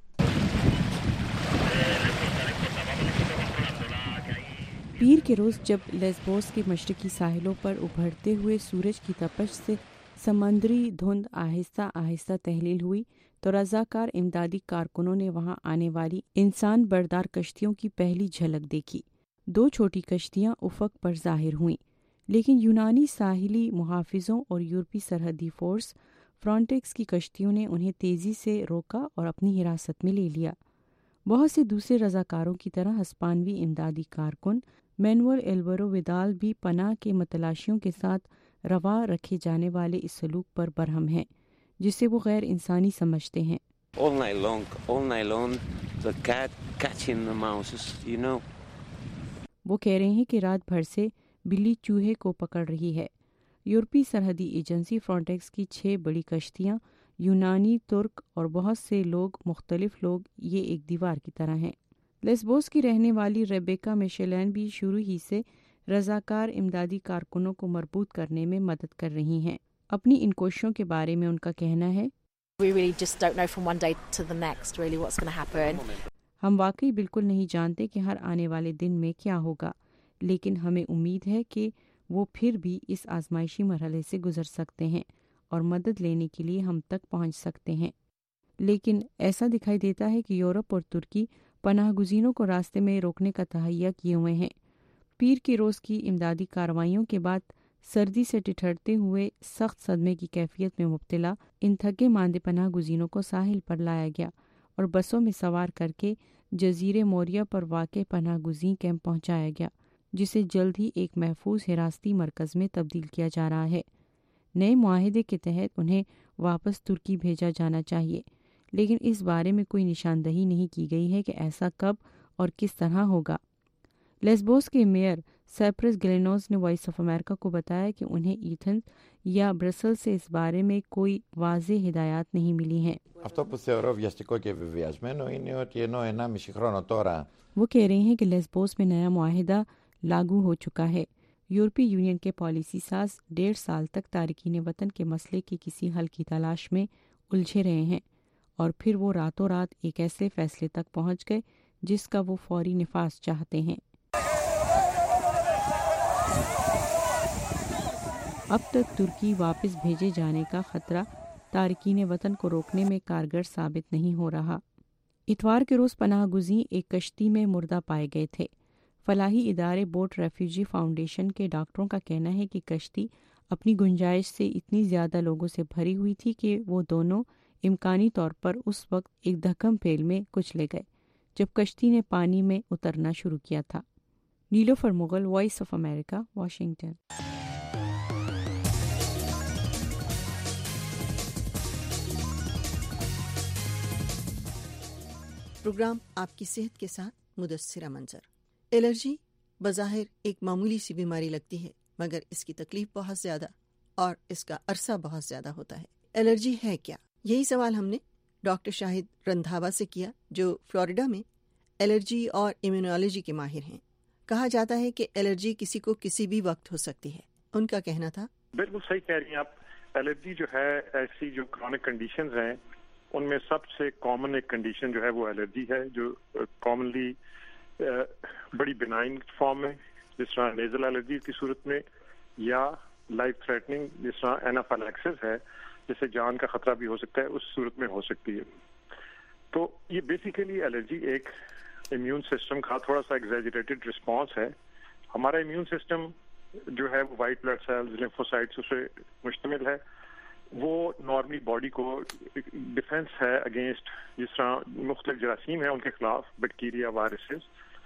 पीर के रोज जब लेस्बोस के मशरकी साहिलों पर उभरते हुए सूरज की तपश से समंदरी धुंध आहिस्ता आहिस्ता तहलील हुई तो रजाकार इमदादी कारकुनों ने वहां आने वाली इंसान बरदार कश्तियों की पहली झलक देखी। 2 छोटी कश्तियां उफक पर जाहिर हुईं, लेकिन यूनानी साहिली मुहाफिजों और यूरोपी सरहदी फोर्स फ्रॉन्टेक्स की कश्तियों ने उन्हें तेजी से रोका और अपनी हिरासत में ले लिया। बहुत से दूसरे रजाकारों की तरह हस्पानवी इमदादी कारकुन मैनुअल एल्वरो विदाल भी पनाह के मतलाशियों के साथ रवा रखे जाने वाले इस सलूक पर बरहम हैं, जिसे वो गैर इंसानी समझते हैं। All night long, the cat catching the mouses, you know. वो कह रहे हैं कि रात भर से बिल्ली चूहे को पकड़ रही है। यूरोपीय सरहदी एजेंसी फ्रॉन्टेक्स की 6 बड़ी कश्तियाँ, यूनानी, तुर्क और बहुत से लोग, मुख्तलिफ लोग, ये एक दीवार की तरह हैं। लेस्बोस की रहने वाली रेबेका मिशेलन भी शुरू ही से रजाकार इमदादी कारकुनों को मरबूत करने में मदद कर रही हैं। اپنی ان کوششوں کے بارے میں ان کا کہنا ہے We really just don't know from one day to the next really what's going to happen. ہم واقعی بالکل نہیں جانتے کہ ہر آنے والے دن میں کیا ہوگا، لیکن ہمیں امید ہے کہ وہ پھر بھی اس آزمائشی مرحلے سے گزر سکتے ہیں اور مدد لینے کے لیے ہم تک پہنچ سکتے ہیں۔ لیکن ایسا دکھائی دیتا ہے کہ یورپ اور ترکی پناہ گزینوں کو راستے میں روکنے کا تہیہ کیے ہوئے ہیں۔ پیر کے روز کی امدادی کارروائیوں کے بعد سردی سے ٹھٹھرتے ہوئے سخت صدمے کی کیفیت میں مبتلا ان تھکے ماندے پناہ گزینوں کو ساحل پر لایا گیا اور بسوں میں سوار کر کے جزیرے موریا پر واقع پناہ گزین کیمپ پہنچایا گیا، جسے جلد ہی ایک محفوظ حراستی مرکز میں تبدیل کیا جا رہا ہے۔ نئے معاہدے کے تحت انہیں واپس ترکی بھیجا جانا چاہیے، لیکن اس بارے میں کوئی نشاندہی نہیں کی گئی ہے کہ ایسا کب اور کس طرح ہوگا۔ لیسبوس کے میئر سائپرس گلینوز نے وائس آف امریکہ کو بتایا کہ انہیں ایتھنز یا برسل سے اس بارے میں کوئی واضح ہدایات نہیں ملی ہیں۔ وہ کہہ رہے ہیں کہ لیسبوس میں نیا معاہدہ لاگو ہو چکا ہے۔ یورپی یونین کے پالیسی ساز 1.5 سال تک تارکین وطن کے مسئلے کی کسی حل کی تلاش میں الجھے رہے ہیں، اور پھر وہ راتوں رات ایک ایسے فیصلے تک پہنچ گئے جس کا وہ فوری نفاذ چاہتے ہیں۔ اب تک ترکی واپس بھیجے جانے کا خطرہ تارکین وطن کو روکنے میں کارگر ثابت نہیں ہو رہا۔ اتوار کے روز پناہ گزین ایک کشتی میں مردہ پائے گئے تھے۔ فلاحی ادارے بوٹ ریفیوجی فاؤنڈیشن کے ڈاکٹروں کا کہنا ہے کہ کشتی اپنی گنجائش سے اتنی زیادہ لوگوں سے بھری ہوئی تھی کہ وہ دونوں امکانی طور پر اس وقت ایک دھکم پیل میں کچلے گئے جب کشتی نے پانی میں اترنا شروع کیا تھا۔ Nilofar Mughal, Voice of America, Washington. Programme آپ کی صحت کے ساتھ مدثرہ منظر۔ الرجی بظاہر ایک معمولی سی بیماری لگتی ہے، مگر اس کی تکلیف بہت زیادہ اور اس کا عرصہ بہت زیادہ ہوتا ہے۔ الرجی ہے کیا؟ یہی سوال ہم نے ڈاکٹر شاہد رندھاوا سے کیا، جو فلوریڈا میں الرجی اور امیونولوجی کے ماہر ہیں۔ کہا جاتا ہے کہ الرجی کسی کو کسی بھی وقت ہو سکتی ہے۔ ان کا کہنا تھا، بالکل صحیح کہہ رہی ہیں آپ۔ الرجی جو ہے ایسی جو کرونک کنڈیشنز ہیں ان میں سب سے کامن ایک کنڈیشن جو ہے وہ الرجی ہے، جو کامنلی بڑی بینائن فارم میں جس طرح نیزل الرجی کی صورت میں، یا لائف تھریٹننگ جس طرح اینافائلیکسس ہے جس سے جان کا خطرہ بھی ہو سکتا ہے، اس صورت میں ہو سکتی ہے۔ تو یہ بیسیکلی الرجی ایک امیون سسٹم کا تھوڑا سا ایگزیجریٹڈ رسپانس ہے۔ ہمارا امیون سسٹم جو ہے وہ وائٹ بلڈ سیلز، لیمفوسائٹس سے مشتمل ہے۔ وہ نارملی باڈی کو ڈیفینس ہے اگینسٹ جس طرح مختلف جراثیم ہیں ان کے خلاف، bacteria, viruses.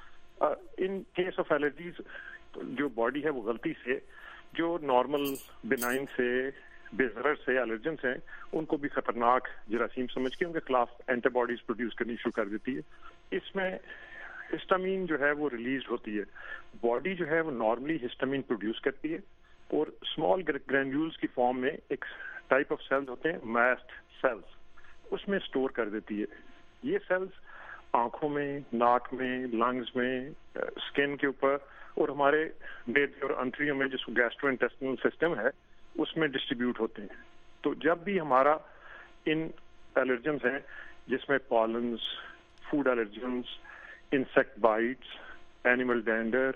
In case of allergies جو باڈی ہے وہ غلطی سے جو نارمل بینائن سے بے ضرر سے الرجنس ہیں ان کو بھی خطرناک جراثیم سمجھ کے ان کے خلاف اینٹی باڈیز پروڈیوس کرنی شروع کر دیتی ہے۔ اس میں ہسٹامین جو ہے وہ ریلیز ہوتی ہے۔ باڈی جو ہے وہ نارملی ہسٹامین پروڈیوس کرتی ہے اور اسمال گرینیولز کی فارم میں ایک ٹائپ آف سیلز ہوتے ہیں ماسٹ سیلز، اس میں اسٹور کر دیتی ہے۔ یہ سیلز آنکھوں میں، ناک میں، لنگز میں، اسکن کے اوپر اور ہمارے میدے اور انتریوں میں جس کو گیسٹرو انٹسٹینل سسٹم ہے اس میں ڈسٹریبیوٹ ہوتے ہیں۔ تو جب بھی ہمارا ان الرجنز ہیں جس میں pollens, food allergens, insect bites, animal dander,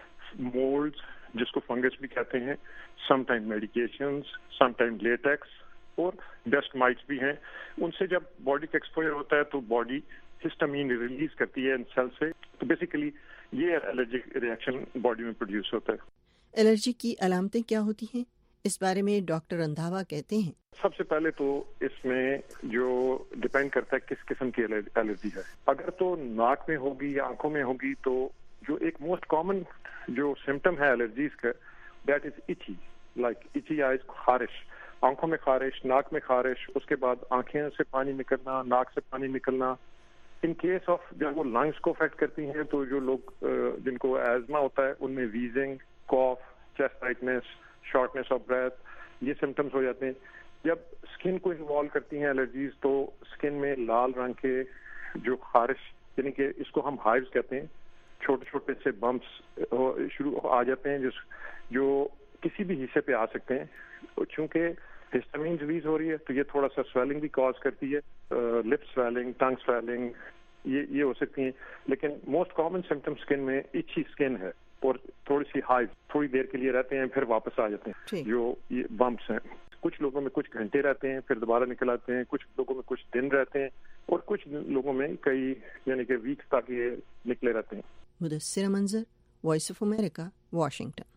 moulds جس کو فنگس بھی کہتے ہیں، some time medications, some time latex اور ڈسٹ مائٹس بھی ہیں، ان سے جب باڈی کا ایکسپوجر ہوتا ہے تو باڈی ہسٹامین ریلیز کرتی ہے ان سیل سے۔ تو بیسیکلی یہ الرجک ریئیکشن باڈی میں پروڈیوس ہوتا ہے۔ الرجی کی علامتیں کیا ہوتی ہیں؟ اس بارے میں ڈاکٹر رندھاوا کہتے ہیں، سب سے پہلے تو اس میں جو ڈیپینڈ کرتا ہے کس قسم کی الرجی ہے۔ اگر تو ناک میں ہوگی یا آنکھوں میں ہوگی تو جو ایک موسٹ کامن جو سمٹم ہے الرجیز کا that is itchy, like itchy eyes, خارش، آنکھوں میں خارش، ناک میں خارش، اس کے بعد آنکھیں سے پانی نکلنا، ناک سے پانی نکلنا۔ ان کیس آف جب وہ لنگس کو افیکٹ کرتی ہیں تو جو لوگ جن کو ایزما ہوتا ہے ان میں wheezing, cough, chest tightness, shortness of breath, یہ سمٹمز ہو جاتے ہیں۔ جب اسکن کو انوالو کرتی ہیں الرجیز تو اسکن میں لال رنگ کے جو خارش، یعنی کہ اس کو ہم ہائیوز کہتے ہیں، چھوٹے چھوٹے سے بمپس شروع آ جاتے ہیں جو کسی بھی حصے پہ آ سکتے ہیں۔ چونکہ ہسٹامین ریلیز ہو رہی ہے تو یہ تھوڑا سا سویلنگ بھی کاز کرتی ہے, لپ سویلنگ, ٹنگ سویلنگ, یہ ہو سکتی ہیں. لیکن موسٹ کامن سمپٹم اسکن میں ایچی اسکن ہے اور تھوڑی سی ہائیو تھوڑی دیر کے لیے رہتے ہیں پھر واپس آ جاتے ہیں. جو یہ بمپس ہیں کچھ لوگوں میں کچھ گھنٹے رہتے ہیں پھر دوبارہ نکل آتے ہیں, کچھ لوگوں میں کچھ دن رہتے ہیں اور کچھ لوگوں میں کئی یعنی کہ ویکس تک یہ نکلے رہتے ہیں. Mudassar Manzar, Voice of America, Washington.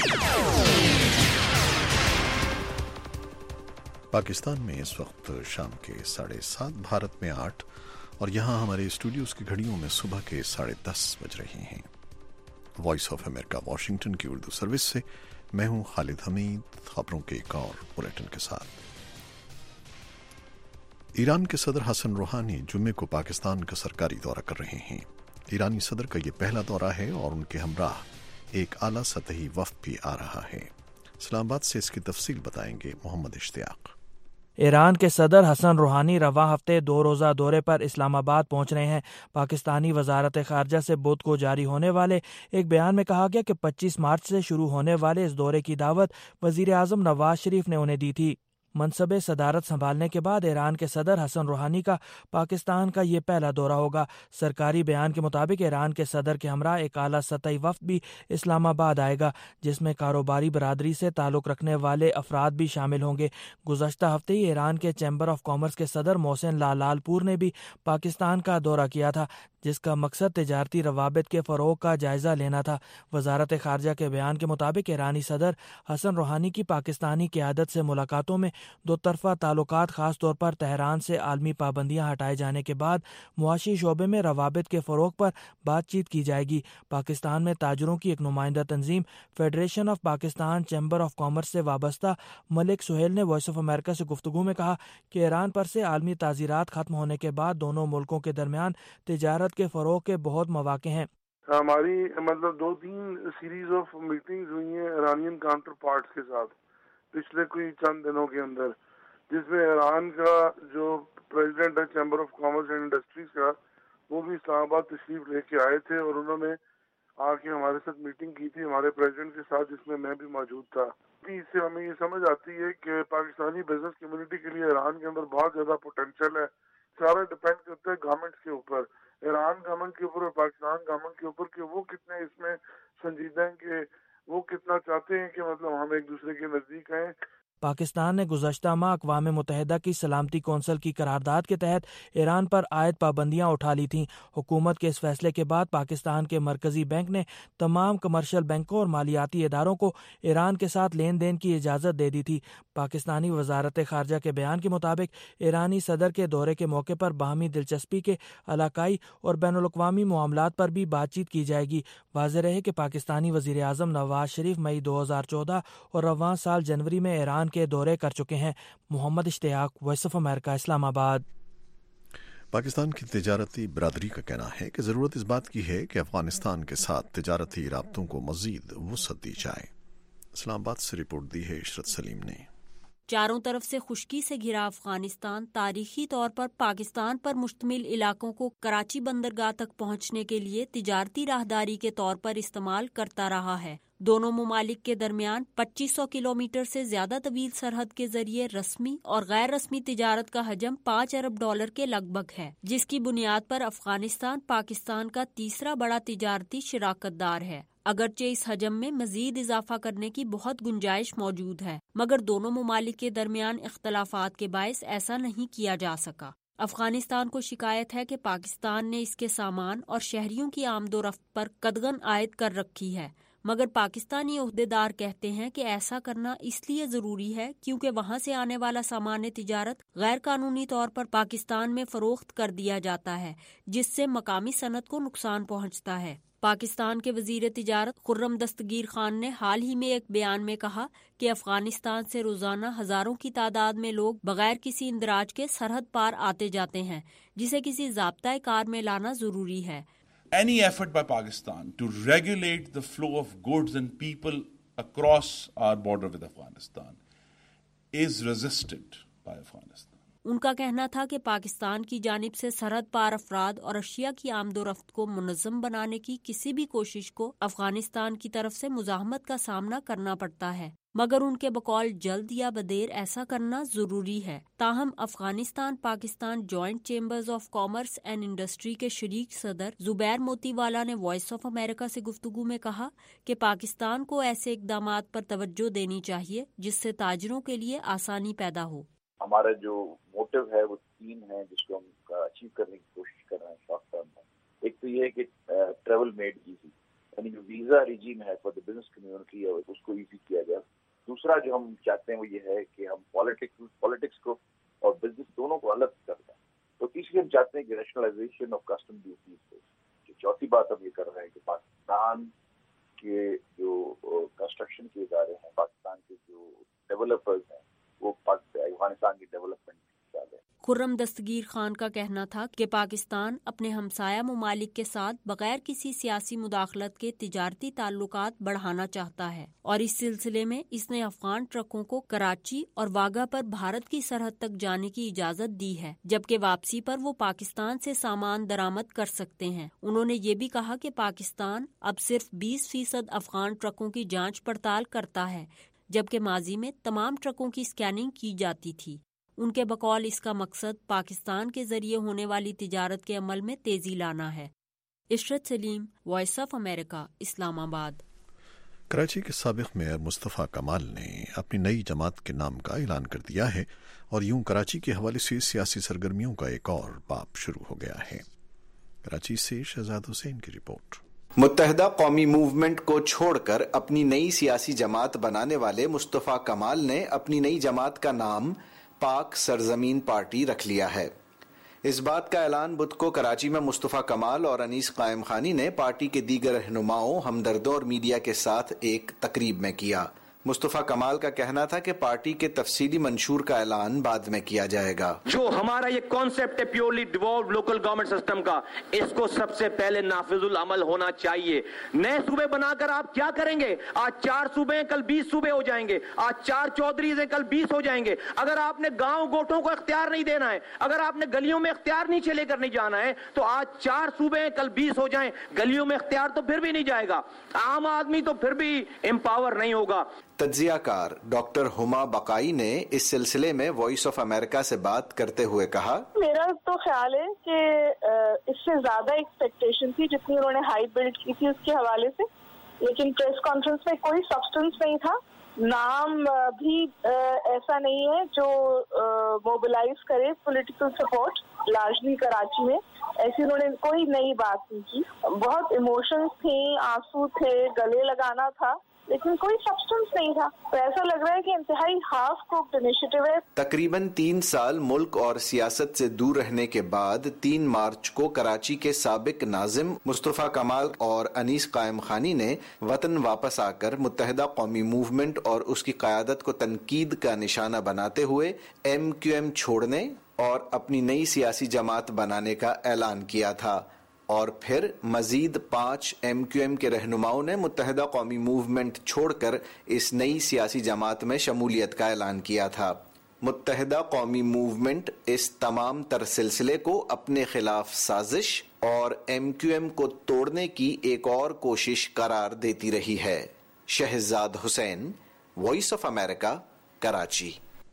Pakistan میں اس وقت شام کے 7:30, بھارت میں 8 اور یہاں ہمارے اسٹوڈیوز کی گھڑیوں میں صبح کے 10:30 بج رہے ہیں. وائس آف امریکہ واشنگٹن کی اردو سروس سے میں ہوں خالد حمید, خبروں کے ایک اور بلیٹن کے ساتھ. ایران کے صدر حسن روحانی جمعے کو پاکستان کا سرکاری دورہ کر رہے ہیں. ایرانی صدر کا یہ پہلا دورہ ہے اور ان کے ہمراہ ایک اعلیٰ سطحی وفد بھی آ رہا ہے. اسلام آباد سے اس کی تفصیل بتائیں گے محمد اشتیاق. ایران کے صدر حسن روحانی رواں ہفتے 2 روزہ دورے پر اسلام آباد پہنچ رہے ہیں. پاکستانی وزارت خارجہ سے بدھ کو جاری ہونے والے ایک بیان میں کہا گیا کہ 25 مارچ سے شروع ہونے والے اس دورے کی دعوت وزیر اعظم نواز شریف نے انہیں دی تھی. منصب صدارت سنبھالنے کے بعد ایران کے صدر حسن روحانی کا پاکستان کا یہ پہلا دورہ ہوگا. سرکاری بیان کے مطابق ایران کے صدر کے ہمراہ ایک اعلیٰ سطحی وفد بھی اسلام آباد آئے گا جس میں کاروباری برادری سے تعلق رکھنے والے افراد بھی شامل ہوں گے. گزشتہ ہفتے ہی ایران کے چیمبر آف کامرس کے صدر محسن لال پور نے بھی پاکستان کا دورہ کیا تھا جس کا مقصد تجارتی روابط کے فروغ کا جائزہ لینا تھا. وزارت خارجہ کے بیان کے مطابق ایرانی صدر حسن روحانی کی پاکستانی قیادت سے ملاقاتوں میں دو طرفہ تعلقات, خاص طور پر تہران سے عالمی پابندیاں ہٹائے جانے کے بعد معاشی شعبے میں روابط کے فروغ پر بات چیت کی جائے گی. پاکستان میں تاجروں کی ایک نمائندہ تنظیم federation of Pakistan chamber of commerce سے وابستہ ملک سہیل نے وائس آف امریکہ سے گفتگو میں کہا کہ ایران پر سے عالمی تعزیرات ختم ہونے کے بعد دونوں ملکوں کے درمیان تجارت کے فروغ کے بہت مواقع ہیں. ہماری 2-3 سیریز آف میٹنگز ہوئی ہیں ایرانین کاؤنٹر پارٹس کے ساتھ پچھلے کوئی چند دنوں کے اندر, جس میں ایران کا جو پریزیڈنٹ ہے chamber of commerce and industries کا, وہ بھی اسلام آباد تشریف لے کے آئے تھے اور انہوں نے آ کے ہمارے ساتھ میٹنگ کی تھی ہمارے پریزیڈنٹ کے ساتھ, جس میں بھی موجود تھا. اس سے ہمیں یہ سمجھ آتی ہے کہ پاکستانی بزنس کمیونٹی کے لیے ایران کے اندر بہت زیادہ پوٹینشیل ہے. سارا ڈپینڈ کرتا ہے گورنمنٹس کے اوپر, ایران گورنمنٹ کے اوپر اور پاکستان گورنمنٹ کے اوپر کہ وہ کتنے اس میں سنجیدہ ہیں, کہ وہ کتنا چاہتے ہیں کہ ہم ایک دوسرے کے نزدیک آئیں. پاکستان نے گزشتہ ماہ اقوام متحدہ کی سلامتی کونسل کی قرارداد کے تحت ایران پر عائد پابندیاں اٹھا لی تھیں. حکومت کے اس فیصلے کے بعد پاکستان کے مرکزی بینک نے تمام کمرشل بینکوں اور مالیاتی اداروں کو ایران کے ساتھ لین دین کی اجازت دے دی تھی. پاکستانی وزارت خارجہ کے بیان کے مطابق ایرانی صدر کے دورے کے موقع پر باہمی دلچسپی کے علاقائی اور بین الاقوامی معاملات پر بھی بات چیت کی جائے گی. واضح رہے کہ پاکستانی وزیر اعظم نواز شریف مئی 2014 اور رواں سال جنوری میں ایران کے دورے کر چکے ہیں. محمد اشتیاق, وائس آف امریکہ, اسلام آباد. پاکستان کی تجارتی برادری کا کہنا ہے کہ ضرورت اس بات کی ہے کہ افغانستان کے ساتھ تجارتی رابطوں کو مزید وسعت دی جائے. اسلام آباد سے رپورٹ دی ہے عشرت سلیم نے. چاروں طرف سے خشکی سے گھرا افغانستان تاریخی طور پر پاکستان پر مشتمل علاقوں کو کراچی بندرگاہ تک پہنچنے کے لیے تجارتی راہداری کے طور پر استعمال کرتا رہا ہے. دونوں ممالک کے درمیان 2500 کلومیٹر سے زیادہ طویل سرحد کے ذریعے رسمی اور غیر رسمی تجارت کا حجم $5 ارب کے لگ بھگ ہے, جس کی بنیاد پر افغانستان پاکستان کا تیسرا بڑا تجارتی شراکت دار ہے. اگرچہ اس حجم میں مزید اضافہ کرنے کی بہت گنجائش موجود ہے, مگر دونوں ممالک کے درمیان اختلافات کے باعث ایسا نہیں کیا جا سکا. افغانستان کو شکایت ہے کہ پاکستان نے اس کے سامان اور شہریوں کی آمد و رفت پر قدغن عائد کر رکھی ہے, مگر پاکستانی عہدیدار کہتے ہیں کہ ایسا کرنا اس لیے ضروری ہے کیونکہ وہاں سے آنے والا سامان تجارت غیر قانونی طور پر پاکستان میں فروخت کر دیا جاتا ہے, جس سے مقامی صنعت کو نقصان پہنچتا ہے. پاکستان کے وزیر تجارت خرم دستگیر خان نے حال ہی میں ایک بیان میں کہا کہ افغانستان سے روزانہ ہزاروں کی تعداد میں لوگ بغیر کسی اندراج کے سرحد پار آتے جاتے ہیں, جسے کسی ضابطۂ کار میں لانا ضروری ہے. Any effort by Pakistan to regulate the flow of goods and people across our border with Afghanistan is resisted by Afghanistan. ان کا کہنا تھا کہ پاکستان کی جانب سے سرحد پار افراد اور اشیاء کی آمد و رفت کو منظم بنانے کی کسی بھی کوشش کو افغانستان کی طرف سے مزاحمت کا سامنا کرنا پڑتا ہے، مگر ان کے بقول جلد یا بدیر ایسا کرنا ضروری ہے۔ تاہم Afghanistan Pakistan joint chambers of commerce and industry کے شریک صدر زبیر موتی والا نے وائس آف امریکہ سے گفتگو میں کہا کہ پاکستان کو ایسے اقدامات پر توجہ دینی چاہیے جس سے تاجروں کے لیے آسانی پیدا ہو۔ ہمارا جو موٹو ہے وہ 3 ہے جس کو ہم اچیو کرنے کی کوشش کر رہے ہیں شارٹ ٹرم میں۔ ایک تو یہ ہے کہ ٹریول میڈ ایزی، یعنی جو ویزا ریجیم ہے فار دا بزنس کمیونٹی اس کو ایزی کیا جائے۔ دوسرا جو ہم چاہتے ہیں وہ یہ ہے کہ ہم پالیٹکس کو اور بزنس دونوں کو الگ کر دیں۔ تو تیسری ہم چاہتے ہیں کہ ریشنلائزیشن آف کسٹم ڈیوٹیز ہے۔ چوتھی بات ہم یہ کر رہے ہیں کہ پاکستان کے جو کنسٹرکشن کے ادارے ہیں، پاکستان کے جو ڈیولپرز ہیں، وہ افغانستان کی ڈیولپمنٹ چاہتے ہیں۔ خرم دستگیر خان کا کہنا تھا کہ پاکستان اپنے ہمسایہ ممالک کے ساتھ بغیر کسی سیاسی مداخلت کے تجارتی تعلقات بڑھانا چاہتا ہے، اور اس سلسلے میں اس نے افغان ٹرکوں کو کراچی اور واگا پر بھارت کی سرحد تک جانے کی اجازت دی ہے، جبکہ واپسی پر وہ پاکستان سے سامان درآمد کر سکتے ہیں۔ انہوں نے یہ بھی کہا کہ پاکستان اب صرف 20% افغان ٹرکوں کی جانچ پڑتال کرتا ہے، جبکہ ماضی میں تمام ٹرکوں کی اسکیننگ کی جاتی تھی۔ ان کے بقول اس کا مقصد پاکستان کے ذریعے ہونے والی تجارت کے عمل میں تیزی لانا ہے۔ عشرت سلیم، وائس آف امریکہ، اسلام آباد۔ کراچی کے سابق میئر مصطفیٰ کمال نے اپنی نئی جماعت کے نام کا اعلان کر دیا ہے، اور یوں کراچی کے حوالے سے سیاسی سرگرمیوں کا ایک اور باب شروع ہو گیا ہے۔ کراچی سے شہزاد حسین کی رپورٹ۔ متحدہ قومی موومنٹ کو چھوڑ کر اپنی نئی سیاسی جماعت بنانے والے مصطفیٰ کمال نے اپنی نئی جماعت کا نام پاک سرزمین پارٹی رکھ لیا ہے۔ اس بات کا اعلان بدھ کو کراچی میں مصطفیٰ کمال اور انیس قائم خانی نے پارٹی کے دیگر رہنماؤں، ہمدردوں اور میڈیا کے ساتھ ایک تقریب میں کیا۔ مصطفیٰ کمال کا کہنا تھا کہ پارٹی کے تفصیلی منشور کا اعلان بعد میں کیا جائے گا۔ جو ہمارا یہ کانسیپٹ ہے purely developed local government system کا، اس کو سب سے پہلے نافذ العمل ہونا چاہیے۔ نئے صوبے بنا کر آپ کیا کریں گے؟ آج 4 صوبے ہیں، کل 20 صوبے ہو جائیں گے۔ آج 4 چودھریز ہیں، کل 20 ہو جائیں گے۔ اگر آپ نے گاؤں گوٹھوں کو اختیار نہیں دینا ہے، اگر آپ نے گلیوں میں اختیار نیچے لے کر نہیں جانا ہے، تو آج 4 صوبے ہیں، کل 20 ہو جائیں، گلیوں میں اختیار تو پھر بھی نہیں جائے گا، عام آدمی تو پھر بھی امپاور نہیں ہوگا۔ تجزیہ کار ڈاکٹر ہما بقائی نے اس سلسلے میں وائس آف امریکہ سے بات کرتے ہوئے کہا، میرا تو خیال ہے کہ اس سے زیادہ ایکسپیکٹیشن تھی جتنی انہوں نے ہائی بلڈ کی تھی اس کے حوالے سے، لیکن پریس کانفرنس میں کوئی سبسٹنس نہیں تھا۔ نام بھی ایسا نہیں ہے جو موبلائز کرے پولیٹیکل سپورٹ لارجلی کراچی میں، ایسی انہوں نے کوئی نئی بات نہیں کی۔ بہت ایموشنز تھیں، آنسو تھے، گلے لگانا تھا، لیکن کوئی سبسٹنس نہیں تھا۔ تو ایسا لگ رہا ہے کہ انتہائی ہاف کوکڈ انیشیٹو ہے۔ تقریباً 3 سال ملک اور سیاست سے دور رہنے کے بعد 3 مارچ کو کراچی کے سابق ناظم مصطفیٰ کمال اور انیس قائم خانی نے وطن واپس آ کر متحدہ قومی موومنٹ اور اس کی قیادت کو تنقید کا نشانہ بناتے ہوئے MQM چھوڑنے اور اپنی نئی سیاسی جماعت بنانے کا اعلان کیا تھا، اور پھر مزید 5 MQM کے رہنماؤں نے متحدہ قومی موومنٹ چھوڑ کر اس نئی سیاسی جماعت میں شمولیت کا اعلان کیا تھا۔ متحدہ قومی موومنٹ اس تمام تر سلسلے کو اپنے خلاف سازش اور MQM کو توڑنے کی ایک اور کوشش قرار دیتی رہی ہے۔ Shahzad Hussain, Voice of America, Karachi.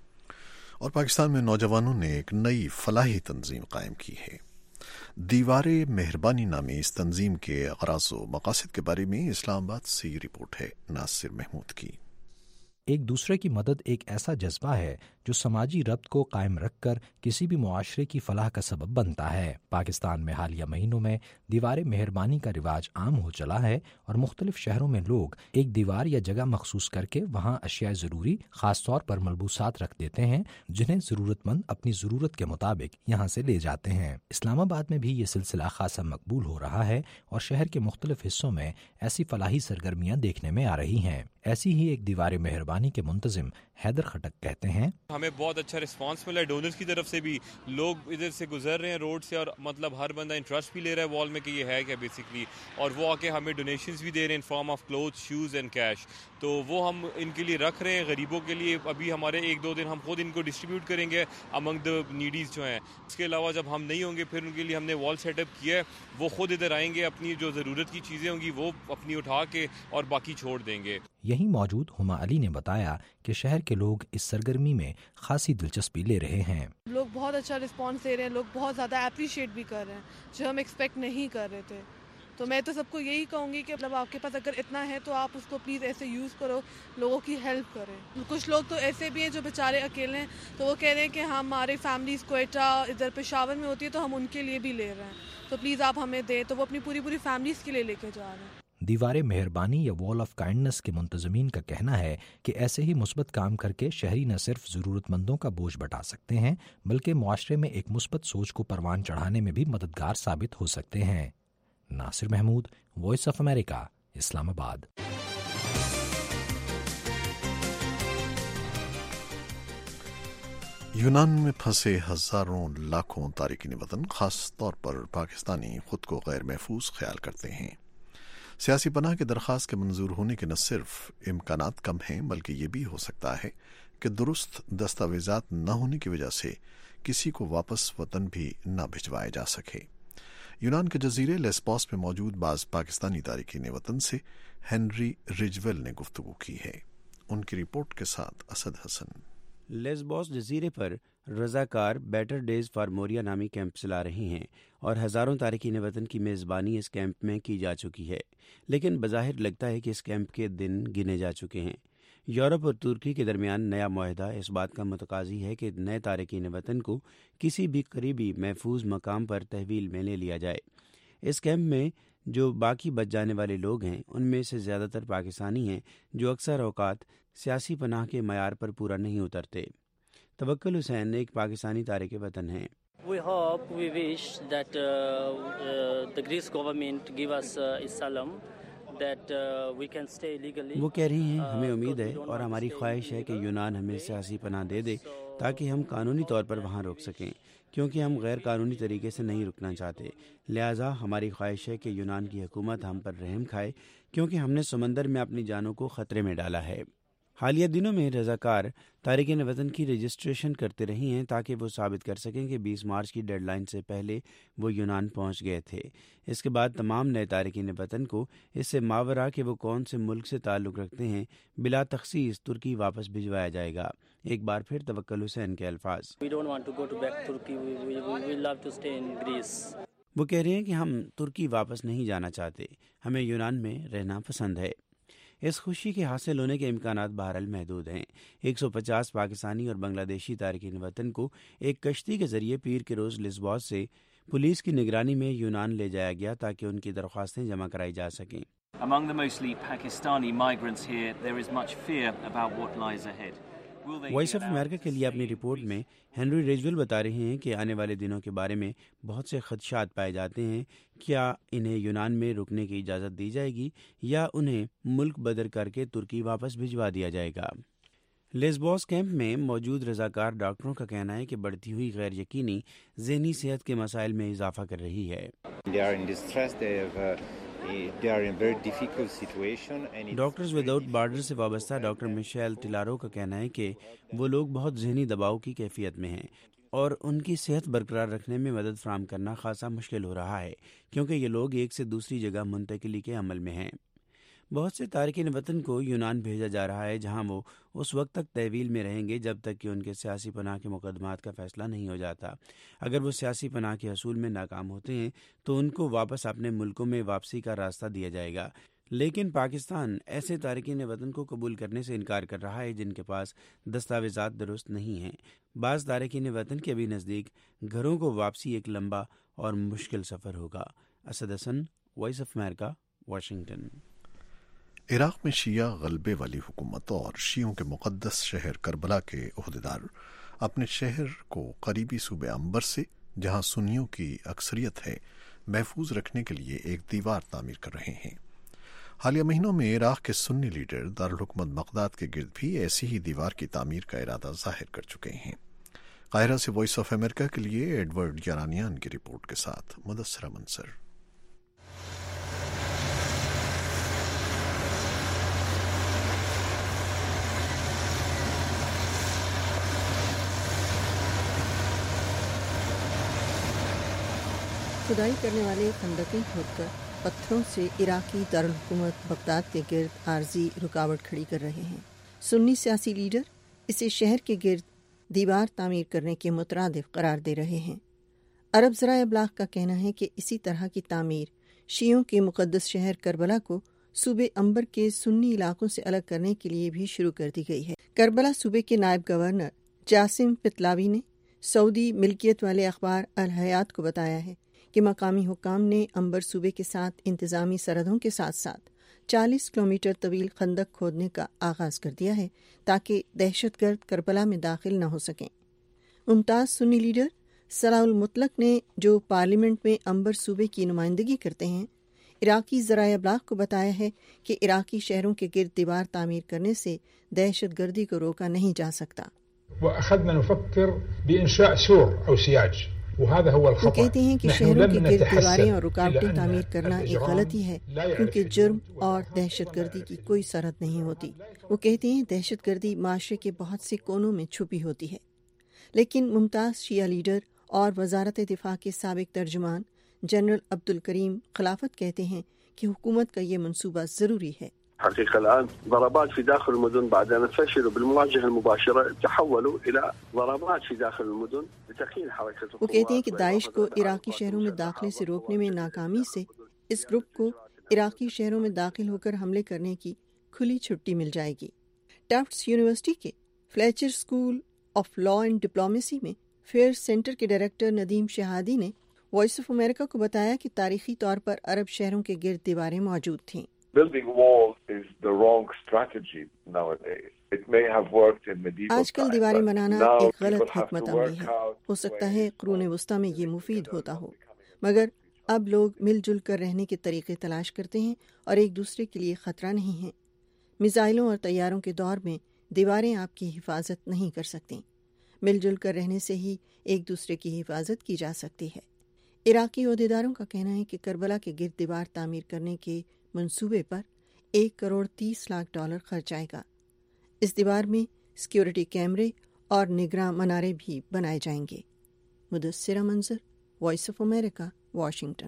اور پاکستان میں نوجوانوں نے ایک نئی فلاحی تنظیم قائم کی ہے۔ دیوار مہربانی نامی اس تنظیم کے اغراض و مقاصد کے بارے میں اسلام آباد سے یہ رپورٹ ہے ناصر محمود کی۔ ایک دوسرے کی مدد ایک ایسا جذبہ ہے جو سماجی ربط کو قائم رکھ کر کسی بھی معاشرے کی فلاح کا سبب بنتا ہے۔ پاکستان میں حالیہ مہینوں میں دیوار مہربانی کا رواج عام ہو چلا ہے، اور مختلف شہروں میں لوگ ایک دیوار یا جگہ مخصوص کر کے وہاں اشیاء ضروری، خاص طور پر ملبوسات رکھ دیتے ہیں، جنہیں ضرورت مند اپنی ضرورت کے مطابق یہاں سے لے جاتے ہیں۔ اسلام آباد میں بھی یہ سلسلہ خاصا مقبول ہو رہا ہے، اور شہر کے مختلف حصوں میں ایسی فلاحی سرگرمیاں دیکھنے میں آ رہی ہیں۔ ایسی ہی ایک دیوار مہربانی کے منتظم حیدر خٹک کہتے ہیں، ہمیں بہت اچھا رسپانس ملا ہے ڈونرز کی طرف سے بھی. لوگ ادھر سے گزر رہے ہیں روڈ سے اور مطلب ہر بندہ انٹرسٹ بھی لے رہا ہے وال میں کہ یہ ہے کیا بیسکلی, اور وہ آ کے ہمیں ڈونیشنز بھی دے رہے ہیں in form of cloth, shoes and cash. تو وہ ہم ان کے لیے رکھ رہے ہیں غریبوں کے لیے. ابھی ہمارے 1-2 دن ہم خود ان کو ڈسٹریبیوٹ کریں گے امنگ دا نیڈیز جو ہیں. اس کے علاوہ جب ہم نہیں ہوں گے پھر ان کے لیے ہم نے وال سیٹ اپ کیا ہے, وہ خود ادھر آئیں گے, اپنی جو ضرورت کی چیزیں ہوں گی وہ اپنی اٹھا کے اور باقی چھوڑ دیں گے. یہیں موجود ہما علی نے بتایا کہ شہر کے لوگ اس سرگرمی میں خاصی دلچسپی لے رہے ہیں. لوگ بہت اچھا رسپانس دے رہے ہیں, لوگ بہت زیادہ اپریشیٹ بھی کر رہے ہیں جو ہم ایکسپیکٹ نہیں کر رہے تھے. تو میں تو سب کو یہی کہوں گی کہ مطلب آپ کے پاس اگر اتنا ہے تو آپ اس کو پلیز ایسے یوز کرو, لوگوں کی ہیلپ کریں. کچھ لوگ تو ایسے بھی ہیں جو بیچارے اکیلے ہیں, تو وہ کہہ رہے ہیں کہ ہمارے فیملیز کوئٹہ ادھر پشاور میں ہوتی ہے تو ہم ان کے لیے بھی لے رہے ہیں, تو پلیز آپ ہمیں دیں. تو وہ اپنی پوری فیملیز کے لیے لے کے جا رہے ہیں. دیوار مہربانی یا وال آف کائنڈنس کے منتظمین کا کہنا ہے کہ ایسے ہی مثبت کام کر کے شہری نہ صرف ضرورت مندوں کا بوجھ بٹا سکتے ہیں بلکہ معاشرے میں ایک مثبت سوچ کو پروان چڑھانے میں بھی مددگار ثابت ہو سکتے ہیں. Nasir Mahmood, Voice of America, Islamabad. یونان میں پھنسے ہزاروں لاکھوں تارکین وطن خاص طور پر پاکستانی خود کو غیر محفوظ خیال کرتے ہیں. سیاسی پناہ کی درخواست کے منظور ہونے کے نہ صرف امکانات کم ہیں بلکہ یہ بھی ہو سکتا ہے کہ درست دستاویزات نہ ہونے کی وجہ سے کسی کو واپس وطن بھی نہ بھجوایا جا سکے. یونان کے جزیرے لیسبوس میں موجود بعض پاکستانی تارکین وطن سے ہنری رجویل نے گفتگو کی ہے. ان کی رپورٹ کے ساتھ اسد حسن. لیسبوس جزیرے پر رضاکار بیٹر ڈیز فار موریا نامی کیمپ چلا رہے ہیں اور ہزاروں تارکین وطن کی میزبانی اس کیمپ میں کی جا چکی ہے, لیکن بظاہر لگتا ہے کہ اس کیمپ کے دن گنے جا چکے ہیں. یورپ اور ترکی کے درمیان نیا معاہدہ اس بات کا متقاضی ہے کہ نئے تارکین وطن کو کسی بھی قریبی محفوظ مقام پر تحویل میں لے لیا جائے. اس کیمپ میں جو باقی بچ جانے والے لوگ ہیں ان میں سے زیادہ تر پاکستانی ہیں جو اکثر اوقات سیاسی پناہ کے معیار پر پورا نہیں اترتے. توکل حسین ایک پاکستانی تارک وطن ہیں. We hope, we wish that the Greece government give us asylum, that we can stay legally. وہ کہہ رہی ہیں ہمیں امید ہے اور ہماری خواہش ہے کہ یونان ہمیں سیاسی پناہ دے دے تاکہ ہم قانونی طور پر وہاں رک سکیں, کیونکہ ہم غیر قانونی طریقے سے نہیں رکنا چاہتے. لہٰذا ہماری خواہش ہے کہ یونان کی حکومت ہم پر رحم کھائے کیونکہ ہم نے سمندر میں اپنی جانوں کو خطرے میں ڈالا ہے. حالیہ دنوں میں رضاکار تارکین وطن کی رجسٹریشن کرتے رہی ہیں تاکہ وہ ثابت کر سکیں کہ 20 مارچ کی ڈیڈ لائن سے پہلے وہ یونان پہنچ گئے تھے. اس کے بعد تمام نئے تارکین وطن کو اس سے ماورا کہ وہ کون سے ملک سے تعلق رکھتے ہیں بلا تخصیص ترکی واپس بھجوایا جائے گا. ایک بار پھر توکل حسین کے الفاظ. وہ کہہ رہے ہیں کہ ہم ترکی واپس نہیں جانا چاہتے, ہمیں یونان میں رہنا پسند ہے. اس خوشی کے حاصل ہونے کے امکانات بہرحال محدود ہیں. 150 پاکستانی اور بنگلہ دیشی تارکین وطن کو ایک کشتی کے ذریعے پیر کے روز لیسبوس سے پولیس کی نگرانی میں یونان لے جایا گیا تاکہ ان کی درخواستیں جمع کرائی جا سکیں. Among the mostly Pakistani migrants here, there is much fear about what lies ahead. Voice of America کے لیے اپنی رپورٹ میں ہنری ریجول بتا رہے ہیں کہ آنے والے دنوں کے بارے میں بہت سے خدشات پائے جاتے ہیں. کیا انہیں یونان میں رکنے کی اجازت دی جائے گی یا انہیں ملک بدر کر کے ترکی واپس بھجوا دیا جائے گا؟ لیسبوس کیمپ میں موجود رضاکار ڈاکٹروں کا کہنا ہے کہ بڑھتی ہوئی غیر یقینی ذہنی صحت کے مسائل میں اضافہ کر رہی ہے. ڈاکٹرز وداؤٹ بارڈر سے وابستہ ڈاکٹر میشیل ٹلارو کا کہنا ہے کہ وہ لوگ بہت ذہنی دباؤ کی کیفیت میں ہیں اور ان کی صحت برقرار رکھنے میں مدد فراہم کرنا خاصا مشکل ہو رہا ہے کیونکہ یہ لوگ ایک سے دوسری جگہ منتقلی کے عمل میں ہیں. بہت سے تارکین وطن کو یونان بھیجا جا رہا ہے جہاں وہ اس وقت تک تحویل میں رہیں گے جب تک کہ ان کے سیاسی پناہ کے مقدمات کا فیصلہ نہیں ہو جاتا. اگر وہ سیاسی پناہ کے حصول میں ناکام ہوتے ہیں تو ان کو واپس اپنے ملکوں میں واپسی کا راستہ دیا جائے گا. لیکن پاکستان ایسے تارکین وطن کو قبول کرنے سے انکار کر رہا ہے جن کے پاس دستاویزات درست نہیں ہیں. بعض تارکین وطن کے بھی نزدیک گھروں کو واپسی ایک لمبا اور مشکل سفر ہوگا. Asad Hasan, Voice of America, Washington. عراق میں شیعہ غلبے والی حکومت اور شیعوں کے مقدس شہر کربلا کے عہدیدار اپنے شہر کو قریبی صوبے عنبر سے, جہاں سنیوں کی اکثریت ہے, محفوظ رکھنے کے لیے ایک دیوار تعمیر کر رہے ہیں. حالیہ مہینوں میں عراق کے سنی لیڈر دارالحکومت بغداد کے گرد بھی ایسی ہی دیوار کی تعمیر کا ارادہ ظاہر کر چکے ہیں۔ قاہرہ سے وائس آف امریکہ کے لیے ایڈورڈ یارانیان کی رپورٹ کے ساتھ مدثرہ منصر۔ کھدائی کرنے والے خندقیں کھود کر پتھروں سے عراقی دارالحکومت بغداد کے گرد عارضی رکاوٹ کھڑی کر رہے ہیں۔ سنی سیاسی لیڈر اسے شہر کے گرد دیوار تعمیر کرنے کے مترادف قرار دے رہے ہیں۔ عرب ذرائع ابلاغ کا کہنا ہے کہ اسی طرح کی تعمیر شیعوں کے مقدس شہر کربلا کو صوبے عنبر کے سنی علاقوں سے الگ کرنے کے لیے بھی شروع کر دی گئی ہے۔ کربلا صوبے کے نائب گورنر جاسم پتلاوی نے سعودی ملکیت والے اخبار الحیات کو بتایا ہے کہ مقامی حکام نے عنبر صوبے کے ساتھ انتظامی سرحدوں کے ساتھ ساتھ 40 کلومیٹر طویل خندق کھودنے کا آغاز کر دیا ہے تاکہ دہشت گرد کربلا میں داخل نہ ہو سکیں۔ ممتاز سنی لیڈر صلاح المطلق نے، جو پارلیمنٹ میں عنبر صوبے کی نمائندگی کرتے ہیں، عراقی ذرائع ابلاغ کو بتایا ہے کہ عراقی شہروں کے گرد دیوار تعمیر کرنے سے دہشت گردی کو روکا نہیں جا سکتا۔ وأخذنا نفكر بإنشاء سور أو سياج وہ کہتے ہیں کہ شہروں کے گرد دیواریں اور رکاوٹیں تعمیر کرنا ایک غلطی ہے کیونکہ جرم اور دہشت گردی کی کوئی سرحد نہیں ہوتی۔ وہ کہتے ہیں دہشت گردی معاشرے کے بہت سے کونوں میں چھپی ہوتی ہے، لیکن ممتاز شیعہ لیڈر اور وزارت دفاع کے سابق ترجمان جنرل عبدالکریم خلافت کہتے ہیں کہ حکومت کا یہ منصوبہ ضروری ہے۔ حقيقة الآن ضربات في داخل المدن بعد أن فشلوا بالمواجهة المباشرة تحولوا إلى ضربات في داخل المدن لتقييد حركة۔ وہ کہتے ہیں کہ داعش کو عراقی شہروں میں داخلے سے روکنے میں ناکامی سے اس گروپ کو عراقی شہروں میں داخل ہو کر حملے کرنے کی کھلی چھٹی مل جائے گی۔ ٹفٹس یونیورسٹی کے Fletcher School of Law and Diplomacy میں فیئر سینٹر کے ڈائریکٹر ندیم شہادی نے وائس آف امریکہ کو بتایا کہ تاریخی طور پر عرب شہروں کے گرد دیواریں موجود تھیں۔ Building walls is the wrong strategy nowadays. It may have worked in medieval آج کل دیواریں بنانا ایک غلط حکمت عملی ہے۔ ہو سکتا ہے قرون وسطیٰ میں یہ مفید ہوتا ہو، مگر اب لوگ مل جل کر رہنے کے طریقے تلاش کرتے ہیں اور ایک دوسرے کے لیے خطرہ نہیں ہیں۔ میزائلوں اور طیاروں کے دور میں دیواریں آپ کی حفاظت نہیں کر سکتیں۔ مل جل کر رہنے سے ہی ایک دوسرے کی حفاظت کی جا سکتی ہے۔ عراقی عہدیداروں کا کہنا ہے کہ کربلا کے گرد دیوار تعمیر کرنے کے منصوبے پر $1.30 کروڑ خرچ آئے گا۔ اس دیوار میں سیکیورٹی کیمرے اور نگراں منارے بھی بنائے جائیں گے۔ مدثرہ Manzar, Voice of America, Washington.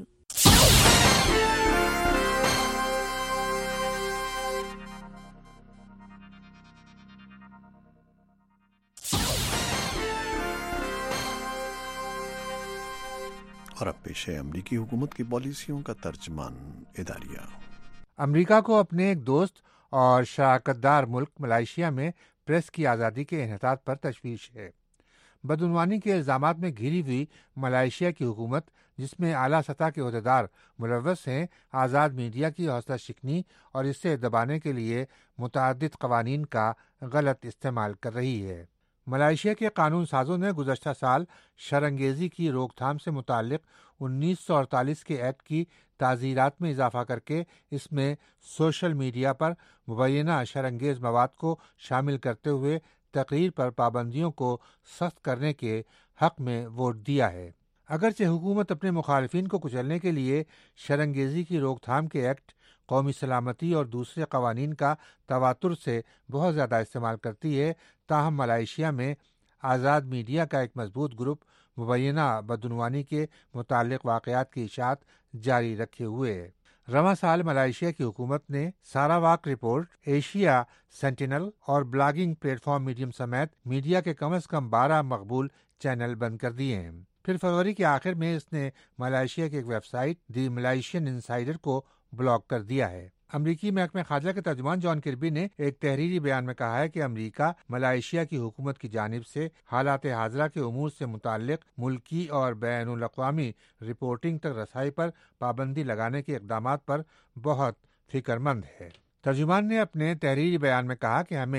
اور اب پیش ہے امریکی حکومت کی پالیسیوں کا ترجمان اداریہ۔ امریکہ کو اپنے ایک دوست اور شراکت دار ملک ملائیشیا میں پریس کی آزادی کے انحطاط پر تشویش ہے۔ بدعنوانی کے الزامات میں گھری ہوئی ملائیشیا کی حکومت، جس میں اعلیٰ سطح کے عہدیدار ملوث ہیں، آزاد میڈیا کی حوصلہ شکنی اور اسے دبانے کے لیے متعدد قوانین کا غلط استعمال کر رہی ہے۔ ملائیشیا کے قانون سازوں نے گزشتہ سال شرانگیزی کی روک تھام سے متعلق 1948 کے ایکٹ کی تعزیرات میں اضافہ کر کے اس میں سوشل میڈیا پر مبینہ شرانگیز مواد کو شامل کرتے ہوئے تقریر پر پابندیوں کو سخت کرنے کے حق میں ووٹ دیا ہے۔ اگرچہ حکومت اپنے مخالفین کو کچلنے کے لیے شرانگیزی کی روک تھام کے ایکٹ، قومی سلامتی اور دوسرے قوانین کا تواتر سے بہت زیادہ استعمال کرتی ہے، تاہم ملائیشیا میں آزاد میڈیا کا ایک مضبوط گروپ مبینہ بدعنوانی کے متعلق واقعات کی اشاعت جاری رکھے ہوئے ہے۔ رواں سال ملائیشیا کی حکومت نے ساراواک رپورٹ، ایشیا سینٹینل اور بلاگنگ پلیٹ فارم میڈیم سمیت میڈیا کے کم از کم 12 مقبول چینل بند کر دیے ہیں۔ پھر فروری کے آخر میں اس نے ملائیشیا کی ایک website The Malaysian Insider کو بلاک کر دیا ہے۔ امریکی محکمہ خارجہ کے ترجمان جان کربی نے ایک تحریری بیان میں کہا ہے کہ امریکہ ملائیشیا کی حکومت کی جانب سے حالات حاضرہ کے امور سے متعلق ملکی اور بین الاقوامی رپورٹنگ تک رسائی پر پابندی لگانے کے اقدامات پر بہت فکر مند ہے۔ ترجمان نے اپنے تحریری بیان میں کہا کہ ہمیں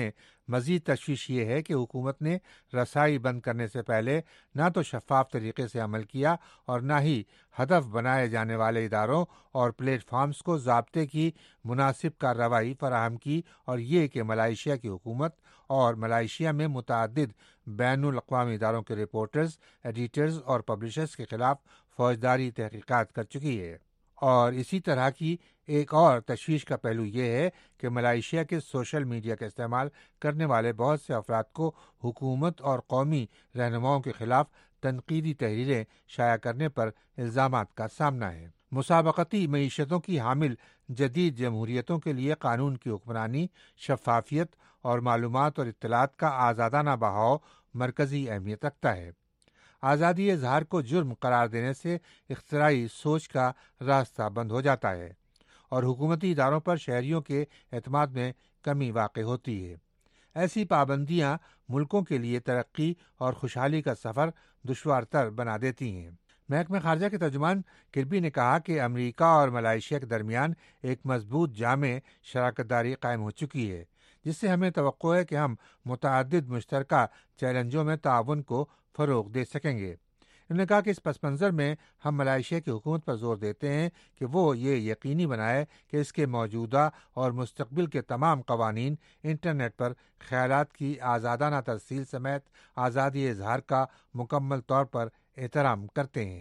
مزید تشویش یہ ہے کہ حکومت نے رسائی بند کرنے سے پہلے نہ تو شفاف طریقے سے عمل کیا اور نہ ہی ہدف بنائے جانے والے اداروں اور پلیٹ فارمز کو ضابطے کی مناسب کارروائی فراہم کی، اور یہ کہ ملائیشیا کی حکومت اور ملائیشیا میں متعدد بین الاقوامی اداروں کے رپورٹرز، ایڈیٹرز اور پبلشرز کے خلاف فوجداری تحقیقات کر چکی ہے۔ اور اسی طرح کی ایک اور تشویش کا پہلو یہ ہے کہ ملائیشیا کے سوشل میڈیا کا استعمال کرنے والے بہت سے افراد کو حکومت اور قومی رہنماؤں کے خلاف تنقیدی تحریریں شائع کرنے پر الزامات کا سامنا ہے۔ مسابقتی معیشتوں کی حامل جدید جمہوریتوں کے لیے قانون کی حکمرانی، شفافیت اور معلومات اور اطلاعات کا آزادانہ بہاؤ مرکزی اہمیت رکھتا ہے۔ آزادی اظہار کو جرم قرار دینے سے اختراعی سوچ کا راستہ بند ہو جاتا ہے اور حکومتی اداروں پر شہریوں کے اعتماد میں کمی واقع ہوتی ہے۔ ایسی پابندیاں ملکوں کے لیے ترقی اور خوشحالی کا سفر دشوار تر بنا دیتی ہیں۔ محکمہ خارجہ کے ترجمان کربی نے کہا کہ امریکہ اور ملائیشیا کے درمیان ایک مضبوط جامع شراکت داری قائم ہو چکی ہے، جس سے ہمیں توقع ہے کہ ہم متعدد مشترکہ چیلنجوں میں تعاون کو فروغ دے سکیں گے۔ انہوں نے کہا کہ اس پس منظر میں ہم ملائیشیا کی حکومت پر زور دیتے ہیں کہ وہ یہ یقینی بنائے کہ اس کے موجودہ اور مستقبل کے تمام قوانین انٹرنیٹ پر خیالات کی آزادانہ ترسیل سمیت آزادی اظہار کا مکمل طور پر احترام کرتے ہیں۔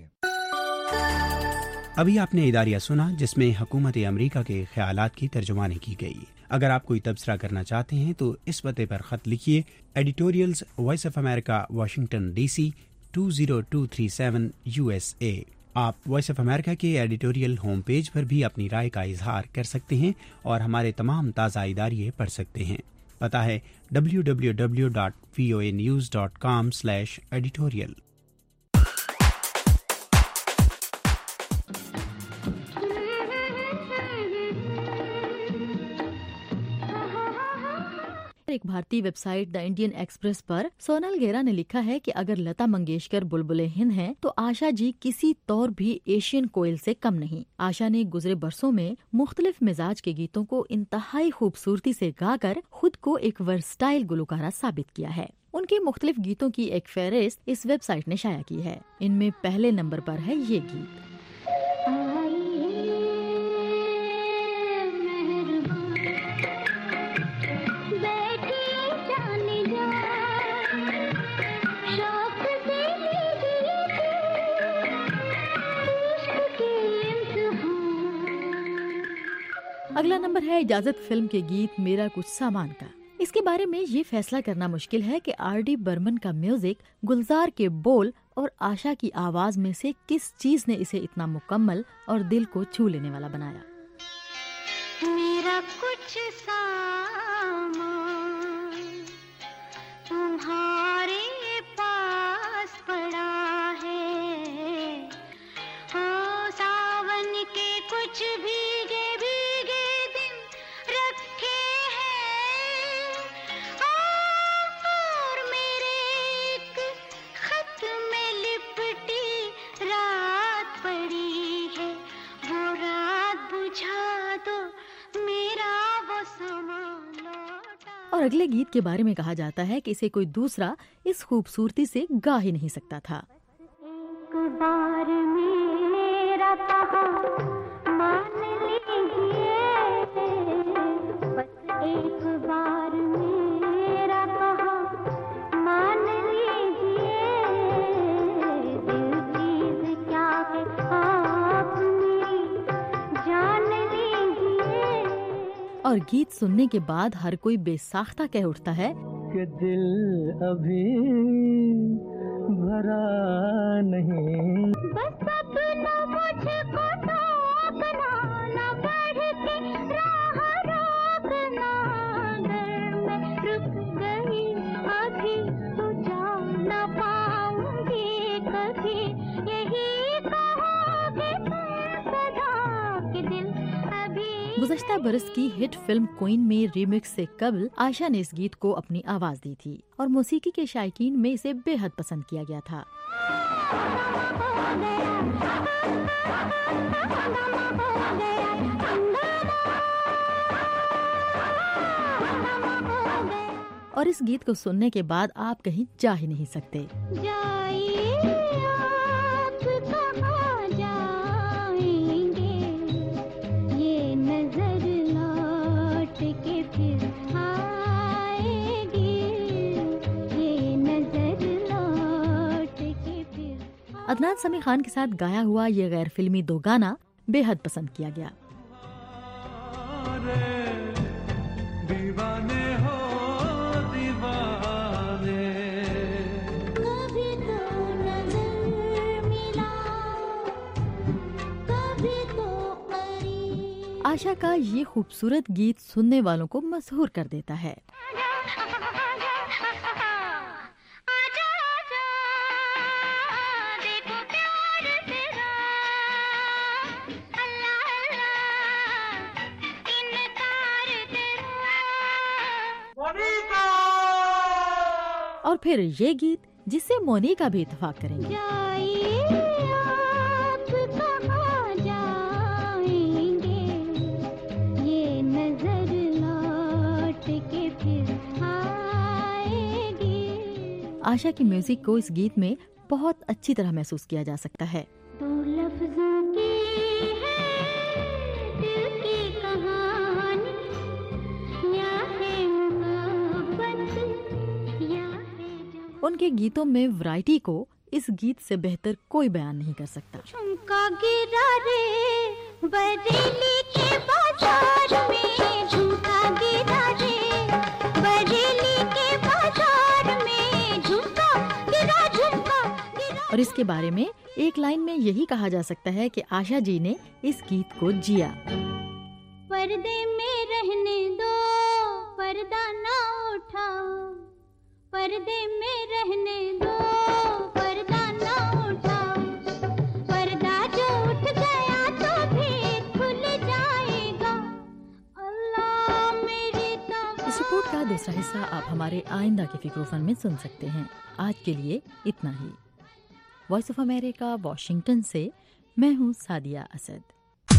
ابھی آپ نے اداریہ سنا جس میں حکومت امریکہ کے خیالات کی ترجمانی کی گئی۔ اگر آپ کوئی تبصرہ کرنا چاہتے ہیں تو اس پتے پر خط لکھیے، editorials Voice of America, Washington D C 20237 USA۔ آپ وائس آف امریکہ کے ایڈیٹوریل ہوم پیج پر بھی اپنی رائے کا اظہار کر سکتے ہیں اور ہمارے تمام تازہ اداریے پڑھ سکتے ہیں۔ پتہ ہے www.voanews.com/editorial۔ ایک بھارتی website The Indian Express پر سونل گہرا نے لکھا ہے کہ اگر لتا منگیشکر بلبل ہند ہیں تو آشا جی کسی طور بھی ایشین کوئل سے کم نہیں۔ آشا نے گزرے برسوں میں مختلف مزاج کے گیتوں کو انتہائی خوبصورتی سے گا کر خود کو ایک ورسٹائل گلوکارہ ثابت کیا ہے۔ ان کے مختلف گیتوں کی ایک فہرست اس ویب سائٹ نے شائع کی ہے۔ ان میں پہلے نمبر پر ہے یہ گیت۔ اگلا نمبر ہے اجازت فلم کے گیت میرا کچھ سامان کا۔ اس کے بارے میں یہ فیصلہ کرنا مشکل ہے کہ R.D. برمن کا میوزک، گلزار کے بول اور آشا کی آواز میں سے کس چیز نے اسے اتنا مکمل اور دل کو چھو لینے والا بنایا۔ میرا کچھ سامان تمہارے پاس پڑا ہے، ساون کے کچھ بھیگے بھیگے دن رکھے ہیں، اور میرے ایک خط میں لپٹی رات پڑی ہے، وہ رات بجھا دو میرا وہ سامان لوٹا۔ اور اگلے گیت کے بارے میں کہا جاتا ہے کہ اسے کوئی دوسرا اس خوبصورتی سے گا ہی نہیں سکتا تھا۔ ایک بار میرا کہا مان لیجیے، بس ایک بار میرا کہا مان لیجیے، دل چیز کیا ہے آپ میری جان لیجیے۔ اور گیت سننے کے بعد ہر کوئی بے ساختہ کہہ اٹھتا ہے کہ دل ابھی بھرا نہیں، بس اپنا مجھ کو ٹوکنا نہ بڑھ کے راہ روکنا، اگر میں رک گئی ابھی تو جا نہ پاؤں گی کبھی، یہی کہو گے تم سدا کہ دل ابھی۔ گزشتہ برس کی ہٹ فلم کوئن میں ریمکس سے قبل عائشہ نے اس گیت کو اپنی آواز دی تھی اور موسیقی کے شائقین میں اسے بے حد پسند کیا گیا تھا۔ اور اس گیت کو سننے کے بعد آپ کہیں جا ہی نہیں سکتے۔ عدنان سمیع خان کے ساتھ گایا ہوا یہ غیر فلمی دو گانا بے حد پسند کیا گیا۔ آشا کا یہ خوبصورت گیت سننے والوں کو مسحور کر دیتا ہے۔ اور پھر یہ گیت جس سے مونیکا بھی اتفاق کریں گے۔ آشا کی میوزک کو اس گیت میں بہت اچھی طرح محسوس کیا جا سکتا ہے۔ ان کے گیتوں میں ورائٹی کو اس گیت سے بہتر کوئی بیان نہیں کر سکتا۔ جھمکا گرا رے بریلی کے بازار میں، جھمکا گرا رے بریلی کے بازار میں، جھمکا گرا اور اس کے بارے میں ایک لائن میں یہی کہا جا سکتا ہے کہ آشا جی نے اس گیت کو جیا۔ پردے میں رہنے دو، پردہ نہ اٹھاؤ، پردے میں رہنے دو، پردہ نہ اٹھاؤ، پردہ جو اٹھ گیا تو بھی کھل جائے گا، اللہ میری توبہ۔ اس رپورٹ کا دوسرا حصہ آپ ہمارے آئندہ کے فکر و فن میں سن سکتے ہیں۔ آج کے لیے اتنا ہی۔ وائس آف امریکہ واشنگٹن سے میں ہوں سعدیہ اسد۔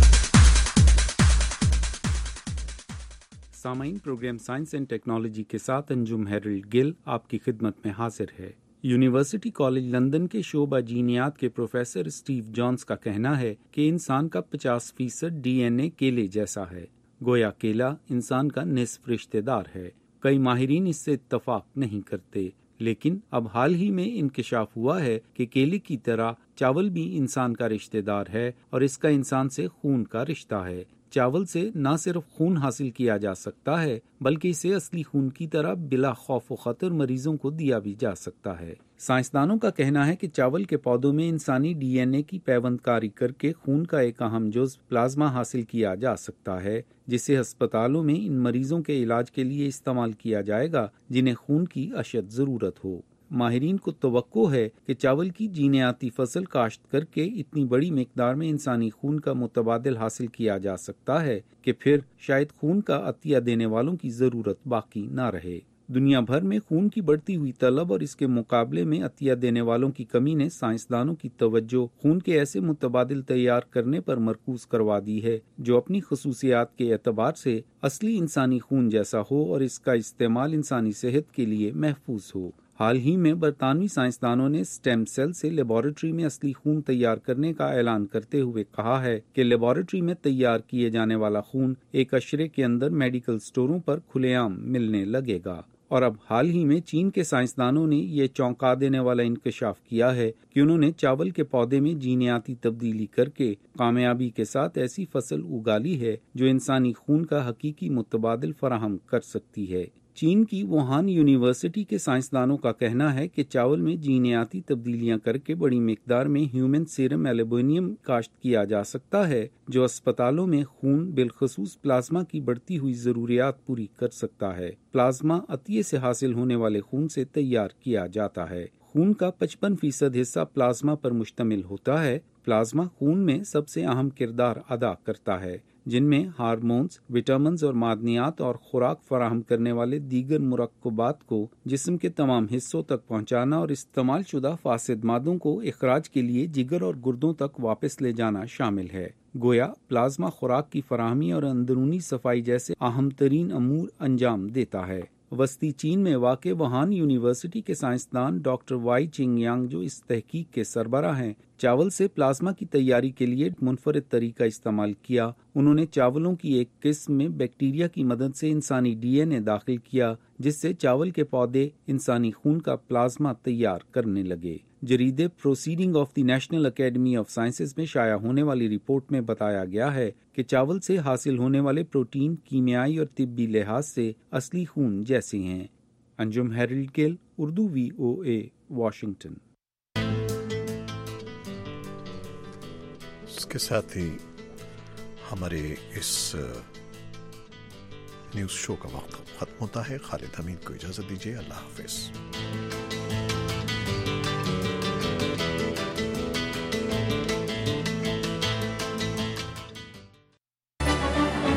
سامعین، پروگرام سائنس اینڈ ٹیکنالوجی کے ساتھ انجم ہیرلڈ گل آپ کی خدمت میں حاضر ہے۔ یونیورسٹی کالج لندن کے شعبہ جینیات کے پروفیسر اسٹیو جونز کا کہنا ہے کہ انسان کا 50% ڈی این اے کیلے جیسا ہے، گویا کیلا انسان کا نصف رشتہ دار ہے۔ کئی ماہرین اس سے اتفاق نہیں کرتے، لیکن اب حال ہی میں انکشاف ہوا ہے کہ کیلے کی طرح چاول بھی انسان کا رشتہ دار ہے اور اس کا انسان سے خون کا رشتہ ہے۔ چاول سے نہ صرف خون حاصل کیا جا سکتا ہے بلکہ اسے اصلی خون کی طرح بلا خوف و خطر مریضوں کو دیا بھی جا سکتا ہے۔ سائنسدانوں کا کہنا ہے کہ چاول کے پودوں میں انسانی ڈی این اے کی پیوند کاری کر کے خون کا ایک اہم جزو پلازما حاصل کیا جا سکتا ہے، جسے ہسپتالوں میں ان مریضوں کے علاج کے لیے استعمال کیا جائے گا جنہیں خون کی اشد ضرورت ہو۔ ماہرین کو توقع ہے کہ چاول کی جینیاتی فصل کاشت کر کے اتنی بڑی مقدار میں انسانی خون کا متبادل حاصل کیا جا سکتا ہے کہ پھر شاید خون کا عطیہ دینے والوں کی ضرورت باقی نہ رہے۔ دنیا بھر میں خون کی بڑھتی ہوئی طلب اور اس کے مقابلے میں عطیہ دینے والوں کی کمی نے سائنسدانوں کی توجہ خون کے ایسے متبادل تیار کرنے پر مرکوز کروا دی ہے جو اپنی خصوصیات کے اعتبار سے اصلی انسانی خون جیسا ہو اور اس کا استعمال انسانی صحت کے لیے محفوظ ہو۔ حال ہی میں برطانوی سائنسدانوں نے سٹیم سیل سے لیبارٹری میں اصلی خون تیار کرنے کا اعلان کرتے ہوئے کہا ہے کہ لیبارٹری میں تیار کیے جانے والا خون ایک اشرے کے اندر میڈیکل سٹوروں پر کھلے عام ملنے لگے گا۔ اور اب حال ہی میں چین کے سائنسدانوں نے یہ چونکا دینے والا انکشاف کیا ہے کہ انہوں نے چاول کے پودے میں جینیاتی تبدیلی کر کے کامیابی کے ساتھ ایسی فصل اگا لی ہے جو انسانی خون کا حقیقی متبادل فراہم کر سکتی ہے۔ چین کی ووہان یونیورسٹی کے سائنسدانوں کا کہنا ہے کہ چاول میں جینیاتی تبدیلیاں کر کے بڑی مقدار میں ہیومن سیرم ایلومینیم کاشت کیا جا سکتا ہے جو اسپتالوں میں خون بالخصوص پلازما کی بڑھتی ہوئی ضروریات پوری کر سکتا ہے۔ پلازما عطیے سے حاصل ہونے والے خون سے تیار کیا جاتا ہے۔ خون کا 55% حصہ پلازما پر مشتمل ہوتا ہے۔ پلازما خون میں سب سے اہم کردار ادا کرتا ہے، جن میں ہارمونز، وٹامنز اور معدنیات اور خوراک فراہم کرنے والے دیگر مرکبات کو جسم کے تمام حصوں تک پہنچانا اور استعمال شدہ فاسد مادوں کو اخراج کے لیے جگر اور گردوں تک واپس لے جانا شامل ہے۔ گویا پلازما خوراک کی فراہمی اور اندرونی صفائی جیسے اہم ترین امور انجام دیتا ہے۔ وسطی چین میں واقع ووہان یونیورسٹی کے سائنسدان ڈاکٹر وائی چنگ یانگ، جو اس تحقیق کے سربراہ ہیں، چاول سے پلازما کی تیاری کے لیے منفرد طریقہ استعمال کیا۔ انہوں نے چاولوں کی ایک قسم میں بیکٹیریا کی مدد سے انسانی ڈی این اے داخل کیا، جس سے چاول کے پودے انسانی خون کا پلازما تیار کرنے لگے۔ جریدے Proceeding of the National Academy of Sciences میں شائع ہونے والی رپورٹ میں بتایا گیا ہے کہ چاول سے حاصل ہونے والے پروٹین کیمیائی اور طبی لحاظ سے اصلی خون جیسے ہیں۔ Anjum Harold Gill, Urdu VOA، Washington. اس کے ساتھ ہی ہمارے اس نیوز شو کا وقت ختم ہوتا ہے۔ خالد حمید کو اجازت دیجیے، اللہ حافظ۔